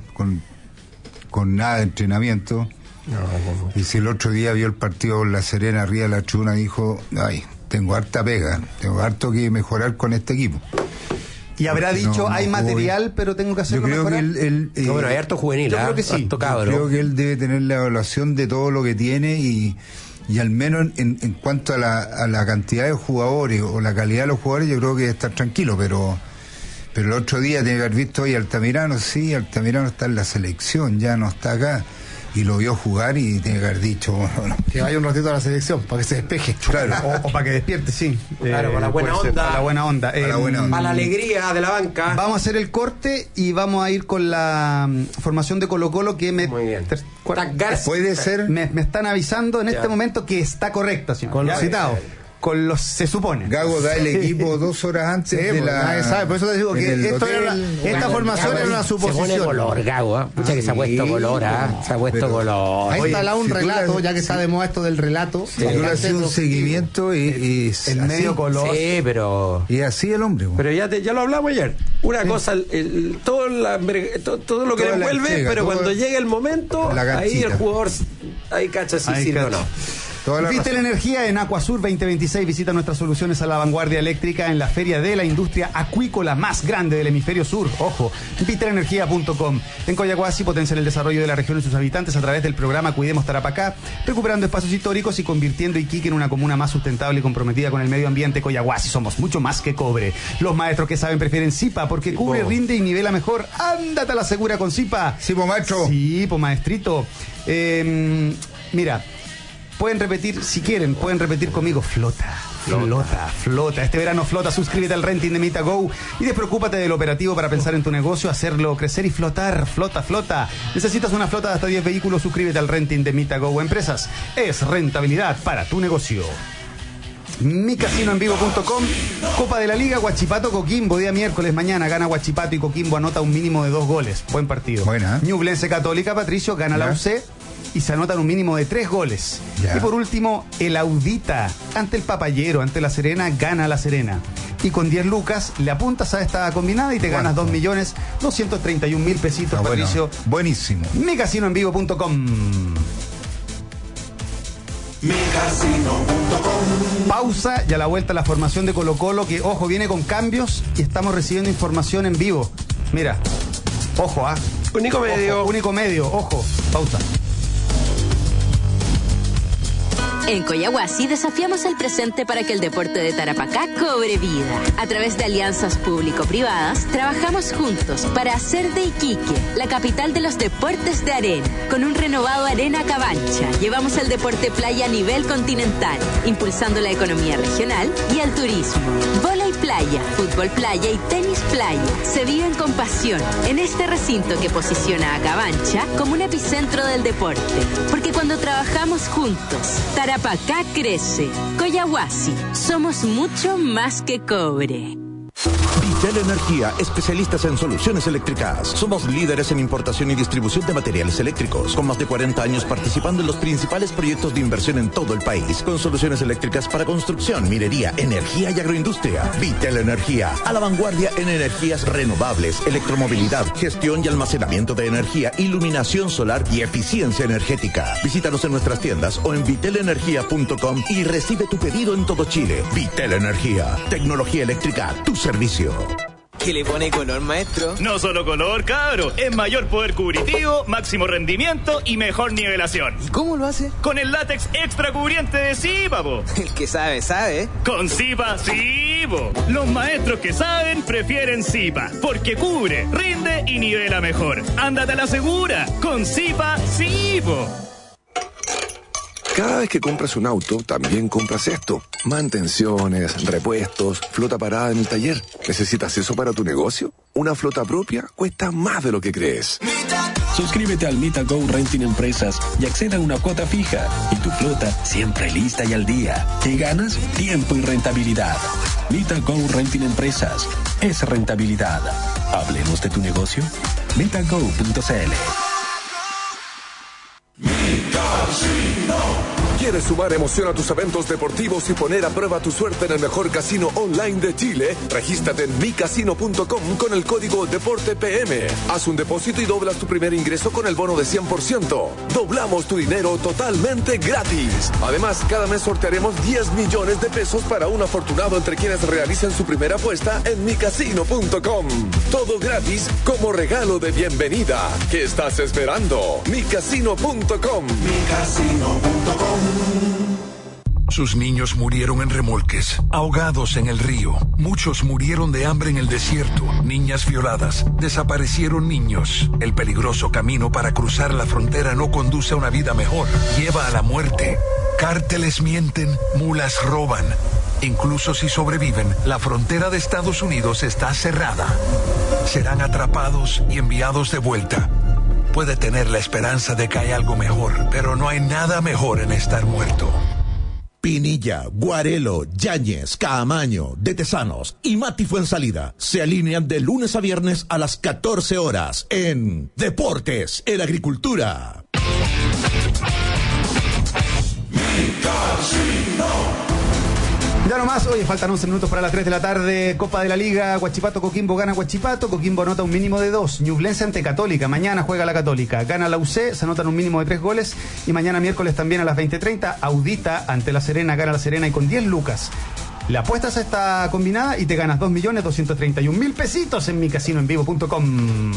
con nada de entrenamiento. Y si el otro día vio el partido con La Serena arriba de la tribuna, dijo, ay, tengo harta pega, tengo harto que mejorar con este equipo. Y habrá dicho, no hay jugó material, bien. pero tengo que hacerlo Yo creo mejorar. que él No, bueno, hay harto juvenil, yo creo que sí. harto cabro. creo que él debe tener la evaluación de todo lo que tiene y al menos en cuanto a la cantidad de jugadores o la calidad de los jugadores, yo creo que debe estar tranquilo, pero el otro día tiene que haber visto hoy Altamirano, sí, Altamirano está en la selección, ya no está acá, y lo vio jugar y tiene que haber dicho, bueno, Que vaya un ratito a la selección para que se despeje. claro. O para que despierte, sí. Claro, para la buena puede ser, onda. Para la buena onda. Para la buena onda. Para la alegría de la banca. Vamos a hacer el corte y vamos a ir con la formación de Colo-Colo que me... Muy bien. cuar- Está Garza. Puede ser, me están avisando en este momento que está correcta, señor. Con los Ya, citados. Con los se supone. Gago da el equipo 2 horas antes Sí, de pues, la... nadie sabe, por eso te digo en que el esta hotel, formación era una Se pone suposición. color, Gago. Pucha que se ha puesto color, Se ha puesto Pero- color. Ahí Oye, está un si tú relato, la- ya que está de moda esto del relato. Si tú le haces un seguimiento y El medio color. Sí, pero... y así el hombre, Pero ya lo hablamos ayer. Una cosa, todo lo que Toda le la envuelve, entrega, pero todo- cuando llega el momento, la ahí el canchita. jugador, ahí cacha si Ahí sirve o cacha. no. toda la Viste razón. la energía en Acuasur 2026. Visita nuestras soluciones a la vanguardia eléctrica en la feria de la industria acuícola más grande del hemisferio sur. Ojo, vistelaenergia.com. En Coyahuasi potencian el desarrollo de la región y sus habitantes a través del programa Cuidemos Tarapacá, recuperando espacios históricos y convirtiendo Iquique en una comuna más sustentable y comprometida con el medio ambiente. Coyahuasi, somos mucho más que cobre. Los maestros que saben prefieren Zipa porque cubre, rinde y nivela mejor. Ándate a la segura con Zipa. Sí, po, maestro. Sí, po, maestrito. Mira, pueden repetir, si quieren, pueden repetir conmigo, flota. Este verano flota, suscríbete al Renting de Mita Go y despreocúpate del operativo para pensar en tu negocio, hacerlo crecer y flotar. Flota. Necesitas una flota de hasta 10 vehículos, suscríbete al Renting de Mita Go Empresas. Es rentabilidad para tu negocio. micasinoenvivo.com. Copa de la Liga, Huachipato Coquimbo, día miércoles, mañana gana Huachipato y Coquimbo anota un mínimo de 2 goles. Buen partido. Buena. Ñublense Católica, Patricio, gana la Ya. UC y se anotan un mínimo de 3 goles. Ya. Y por último, el Audita ante el Papayero, ante la Serena, gana la Serena. Y con 10 lucas le apuntas a esta combinada y te ganas ¿Cuánto? 2.231.000 pesitos, Ah, bueno, Patricio. buenísimo. micasinoenvivo.com. Pausa y a la vuelta la formación de Colo-Colo que, ojo, viene con cambios y estamos recibiendo información en vivo. Mira, ojo, Único medio. Ojo, único medio, ojo, pausa. En Coyahuasi desafiamos el presente para que el deporte de Tarapacá cobre vida. A través de alianzas público-privadas, trabajamos juntos para hacer de Iquique la capital de los deportes de arena. Con un renovado Arena Cabancha, llevamos el deporte playa a nivel continental, impulsando la economía regional y el turismo. Vóley playa, fútbol playa y tenis playa se viven con pasión en este recinto que posiciona a Cabancha como un epicentro del deporte. Porque cuando trabajamos juntos, Tarapacá crece. Coyahuasi, somos mucho más que cobre. Vitel Energía, especialistas en soluciones eléctricas. Somos líderes en importación y distribución de materiales eléctricos, con más de 40 años participando en los principales proyectos de inversión en todo el país, con soluciones eléctricas para construcción, minería, energía y agroindustria. Vitel Energía, a la vanguardia en energías renovables, electromovilidad, gestión y almacenamiento de energía, iluminación solar y eficiencia energética. Visítanos en nuestras tiendas o en vitelenergia.com y recibe tu pedido en todo Chile. Vitel Energía, tecnología eléctrica a tu servicio. ¿Qué le pone color, maestro? No solo color, cabro. Es mayor poder cubritivo, máximo rendimiento y mejor nivelación. ¿Y cómo lo hace? Con el látex extra cubriente de Zipa, po. El que sabe, sabe. Con Zipa, sí, po. Los maestros que saben prefieren Zipa, porque cubre, rinde y nivela mejor. Ándate a la segura. Con Zipa, sí, po. Cada vez que compras un auto, también compras esto. Mantenciones, repuestos, flota parada en el taller. ¿Necesitas eso para tu negocio? Una flota propia cuesta más de lo que crees. Suscríbete al MitaGo Renting Empresas y acceda a una cuota fija. Y tu flota siempre lista y al día. ¿Qué ganas? Tiempo y rentabilidad. MitaGo Renting Empresas. Es rentabilidad. Hablemos de tu negocio. MitaGo.cl. ¿Quieres sumar emoción a tus eventos deportivos y poner a prueba tu suerte en el mejor casino online de Chile? Regístrate en micasino.com con el código DEPORTEPM. Haz un depósito y doblas tu primer ingreso con el bono de 100%. Doblamos tu dinero totalmente gratis. Además, cada mes sortearemos 10 millones de pesos para un afortunado entre quienes realicen su primera apuesta en micasino.com. Todo gratis como regalo de bienvenida. ¿Qué estás esperando? micasino.com. micasino.com. Sus niños murieron en remolques, ahogados en el río. Muchos murieron de hambre en el desierto. Niñas violadas. Desaparecieron niños. El peligroso camino para cruzar la frontera no conduce a una vida mejor. Lleva a la muerte. Cárteles mienten, mulas roban. Incluso si sobreviven, la frontera de Estados Unidos está cerrada. Serán atrapados y enviados de vuelta. Puede tener la esperanza de que hay algo mejor, pero no hay nada mejor en estar muerto. Pinilla, Guarelo, Yáñez, Caamaño, De Tesanos y Mati Fuensalida se alinean de lunes a viernes a las 14 horas en Deportes en Agricultura. Ya nomás, oye, faltan 11 minutos para las 3 de la tarde. Copa de la Liga, Huachipato, Coquimbo gana Huachipato. Coquimbo anota un mínimo de 2. Ñublense ante Católica. Mañana juega la Católica. Gana la UC, se anotan un mínimo de 3 goles. Y mañana miércoles también a las 20:30, Audita ante La Serena. Gana La Serena y con 10 lucas. Le apuestas a esta combinada y te ganas 2.231.000 pesitos en micasinoenvivo.com.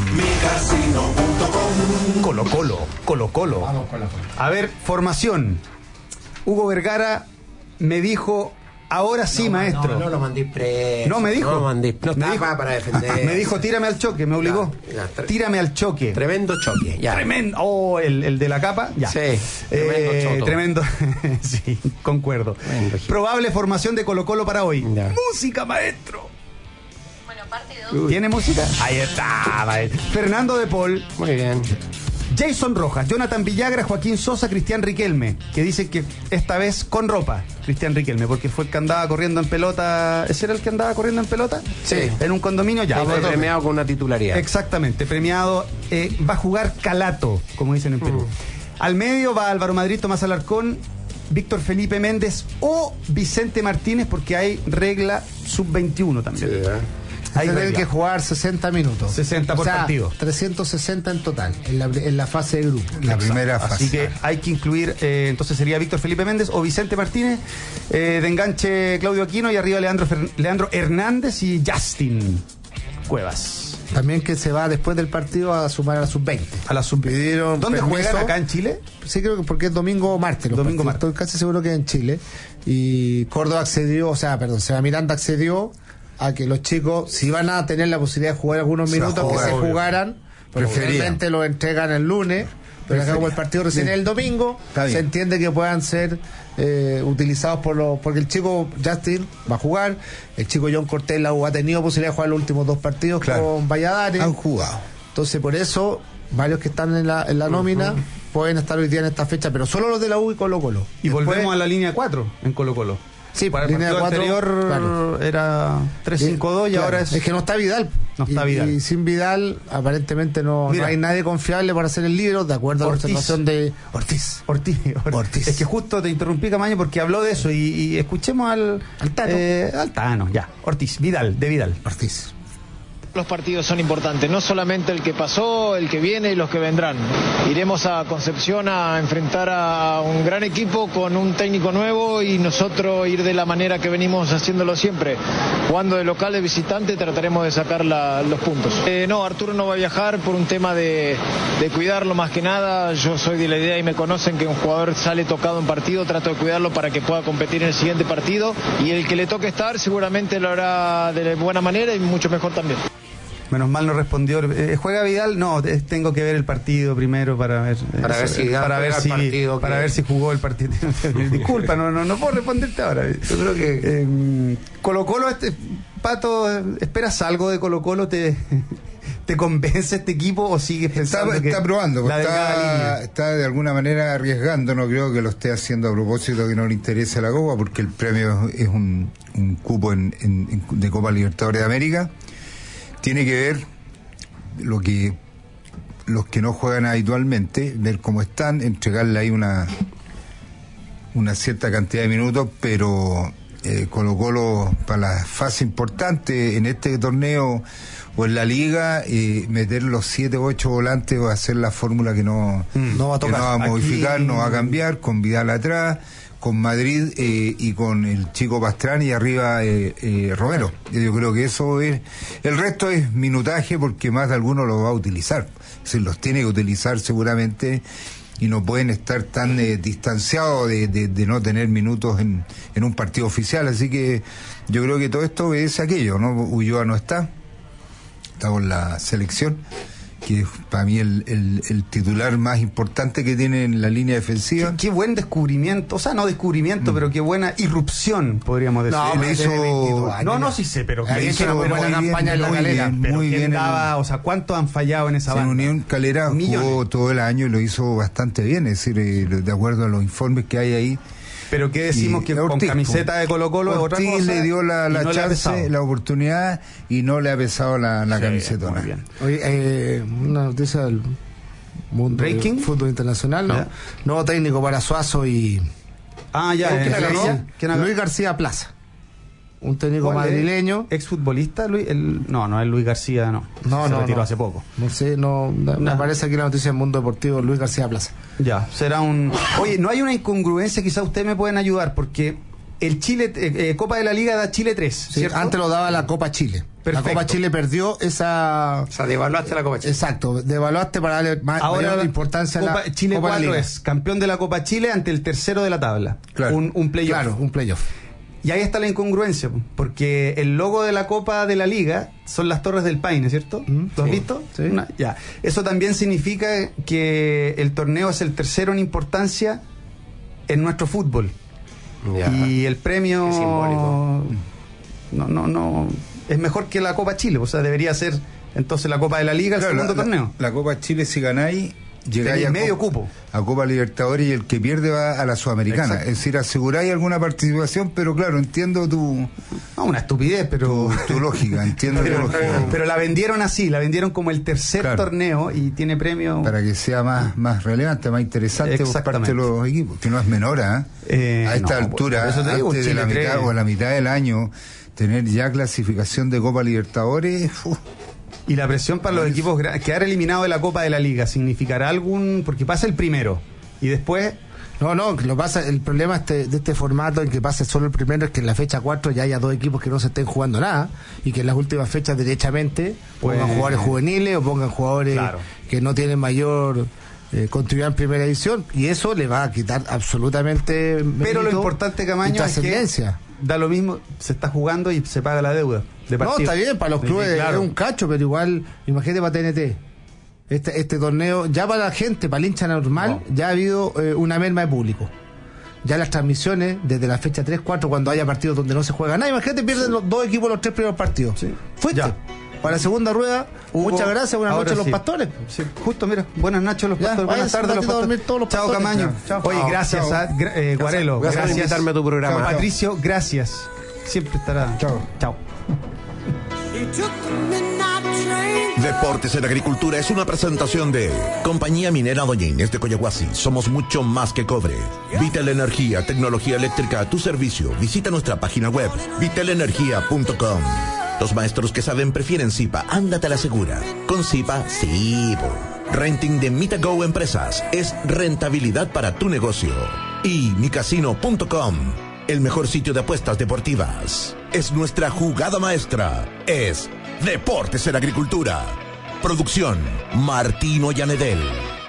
Micasino.com. Colo-Colo. Vamos con la foto. A ver, formación. Hugo Vergara me dijo... Ahora sí, maestro. No lo mandé preso. No, me dijo. No lo mandé. No me estaba dijo, para defender. Me dijo, tírame al choque, me obligó. Tírame al choque. Tremendo choque, ya. Tremendo. Oh, el de la capa, ya. Sí, tremendo choto. Tremendo. Sí, concuerdo. Tremendo. Probable formación de Colo-Colo para hoy. Ya. Música, maestro. Bueno, parte 2. ¿Tiene música? Ahí está, maestro. Fernando de Paul. Muy bien. Jason Rojas, Jonathan Villagra, Joaquín Sosa, Cristian Riquelme, que dice que esta vez con ropa, Cristian Riquelme, porque fue el que andaba corriendo en pelota. ¿Ese era el que andaba corriendo en pelota? Sí. En un condominio ya. Fue premiado con una titularidad. Exactamente, premiado. Va a jugar Calato, como dicen en Perú. Al medio va Álvaro Madrid, Tomás Alarcón, Víctor Felipe Méndez o Vicente Martínez, porque hay regla sub-21 también. Sí, hay que jugar 60 minutos. 60 por partido. 360 en total, en la fase de grupo. La primera fase. Así que hay que incluir, entonces sería Víctor Felipe Méndez o Vicente Martínez, de enganche Claudio Aquino y arriba Leandro Hernández y Justin Cuevas. También que se va después del partido a sumar a la sub-20. A la sub-20. ¿Dónde juegan acá en Chile? Sí, creo que porque es domingo o martes. Estoy casi seguro que en Chile. Y Córdoba accedió, Seba Miranda accedió a que los chicos, si van a tener la posibilidad de jugar algunos minutos, que se jugaran, preferiblemente lo entregan el lunes, pero acá como el partido recién es el domingo, se entiende que puedan ser utilizados porque el chico Justin va a jugar, el chico John Cortés ha tenido posibilidad de jugar los últimos 2 partidos con Valladares. Han jugado. Entonces por eso, varios que están en la nómina pueden estar hoy día en esta fecha, pero solo los de la U y Colo-Colo. Y después volvemos a la línea 4 en Colo-Colo. Sí, para el línea de partido 4 anterior claro. Era 3-5-2 y claro, ahora es que no está Vidal. No está Vidal. Y sin Vidal, aparentemente no hay nadie confiable para ser el líder, de acuerdo a la observación de Ortiz. Es que justo te interrumpí, Camaño, porque habló de eso y escuchemos al Tano, ya. Ortiz, Vidal. Ortiz. Los partidos son importantes, no solamente el que pasó, el que viene y los que vendrán. Iremos a Concepción a enfrentar a un gran equipo con un técnico nuevo y nosotros ir de la manera que venimos haciéndolo siempre. Jugando de local, de visitante, trataremos de sacar los puntos. No, Arturo no va a viajar por un tema de cuidarlo más que nada. Yo soy de la idea y me conocen que un jugador sale tocado en partido, trato de cuidarlo para que pueda competir en el siguiente partido y el que le toque estar seguramente lo hará de buena manera y mucho mejor también. Menos mal no respondió. ¿Juega Vidal? No, tengo que ver el partido primero para ver si jugó el partido. Disculpa, no puedo responderte ahora. Yo creo que Colo-Colo, Pato, ¿esperas algo de Colo-Colo? ¿Te convence este equipo o sigues pensando está probando, está de alguna manera arriesgando? No creo que lo esté haciendo a propósito que no le interese la Copa, porque el premio es un cupo de Copa Libertadores de América. Tiene que ver los que no juegan habitualmente, ver cómo están, entregarle ahí una cierta cantidad de minutos, pero Colo-Colo para la fase importante en este torneo o en la liga, meter los 7 o 8 volantes va a ser la fórmula que no va a tocar, que no va a modificar, no va a cambiar, con Vidal atrás, con Madrid y con el chico Pastrani y arriba Romero. Yo creo que eso es... El resto es minutaje porque más de alguno lo va a utilizar. Se los tiene que utilizar seguramente y no pueden estar tan distanciados de no tener minutos en un partido oficial. Así que yo creo que todo esto obedece a aquello, ¿no? Ulloa no está con la selección, que es para mí el titular más importante que tiene en la línea defensiva. Qué buen descubrimiento, o sea, no descubrimiento, pero qué buena irrupción, podríamos decir. No, Sí sé, pero ha hecho una buena campaña en la Calera. Muy bien. O sea, ¿cuántos han fallado en esa banda? En Unión Calera jugó todo el año y lo hizo bastante bien, es decir, de acuerdo a los informes que hay ahí. Pero ¿qué decimos? Que Ortiz, con camiseta de Colo-Colo es otra cosa. Ortiz le dio la chance, la oportunidad y no le ha pesado la camiseta. Muy bien. Oye, una noticia del mundo del fútbol internacional, ¿no? Nuevo técnico para Suazo y... Luis García Plaza. Un técnico madrileño. ¿Exfutbolista? No es Luis García, no. Se retiró hace poco. No sé, me aparece aquí la noticia del mundo deportivo, Luis García Plaza. Ya, será un... Oye, ¿no hay una incongruencia? Quizás ustedes me pueden ayudar, porque el Chile, Copa de la Liga da Chile 3, ¿cierto? Antes lo daba la Copa Chile. Perfecto. La Copa Chile perdió esa... O sea, devaluaste la Copa Chile. Exacto, devaluaste para darle mayor importancia a la Chile Copa 4 es campeón de la Copa Chile ante el tercero de la tabla. Claro. Un playoff. Claro, un playoff. Y ahí está la incongruencia, porque el logo de la Copa de la Liga son las Torres del Paine, ¿cierto? ¿Lo has visto? Sí. Ya. Eso también significa que el torneo es el tercero en importancia en nuestro fútbol. Ya. Y el premio... Qué simbólico. No es mejor que la Copa Chile, o sea, debería ser entonces la Copa de la Liga el segundo torneo. La Copa Chile, si ganáis, llegáis a medio cupo a Copa Libertadores y el que pierde va a la Sudamericana. Exacto. Es decir, aseguráis alguna participación, pero claro, entiendo una estupidez, pero tu lógica, entiendo tu lógica. Pero la vendieron así, la vendieron como el tercer torneo y tiene premio para que sea más relevante, más interesante por parte de los equipos, que no es menor, a esta altura, antes de la mitad o a la mitad del año, tener ya clasificación de Copa Libertadores. Y la presión para los equipos, quedar eliminado de la Copa de la Liga, ¿significará porque pasa el primero y después? El problema de este formato en que pase solo el primero es que en la fecha 4 ya haya dos equipos que no se estén jugando nada y que en las últimas fechas derechamente pongan jugadores juveniles o pongan jugadores que no tienen mayor continuidad en primera división, y eso le va a quitar absolutamente mérito. Pero lo importante, Camaño, es que da lo mismo, se está jugando y se paga la deuda de partido. No, está bien, para los clubes es un cacho, pero igual, imagínate para TNT. Este torneo, ya para la gente, para el hincha normal, ya ha habido una merma de público. Ya las transmisiones, desde la fecha 3-4, cuando haya partidos donde no se juega nada, imagínate, pierden los dos equipos los tres primeros partidos. Sí. Fuiste. para la segunda rueda. Hugo, muchas gracias, buenas ahora noches los sí. pastores. Sí, justo, mira, buenas noches los Ya, pastores, buenas váyanse tardes un los ratito a pastores. dormir todos los Chao, pastores. Camaño. Chao. Oye, Chao. gracias, Chao. Guarelo. Gracias por invitarme a tu programa. Patricio, gracias. Siempre estará. Chao. Deportes en Agricultura es una presentación de Compañía Minera Doña Inés de Coyahuasi. Somos mucho más que cobre. Vital Energía, tecnología eléctrica a tu servicio. Visita nuestra página web, vitalenergia.com. Los maestros que saben prefieren Zipa. Ándate a la segura. Con Zipa, sí. Renting de MitaGo Empresas es rentabilidad para tu negocio. Y micasino.com, el mejor sitio de apuestas deportivas. Es nuestra jugada maestra. Es Deportes en Agricultura. Producción Martino Llanedel.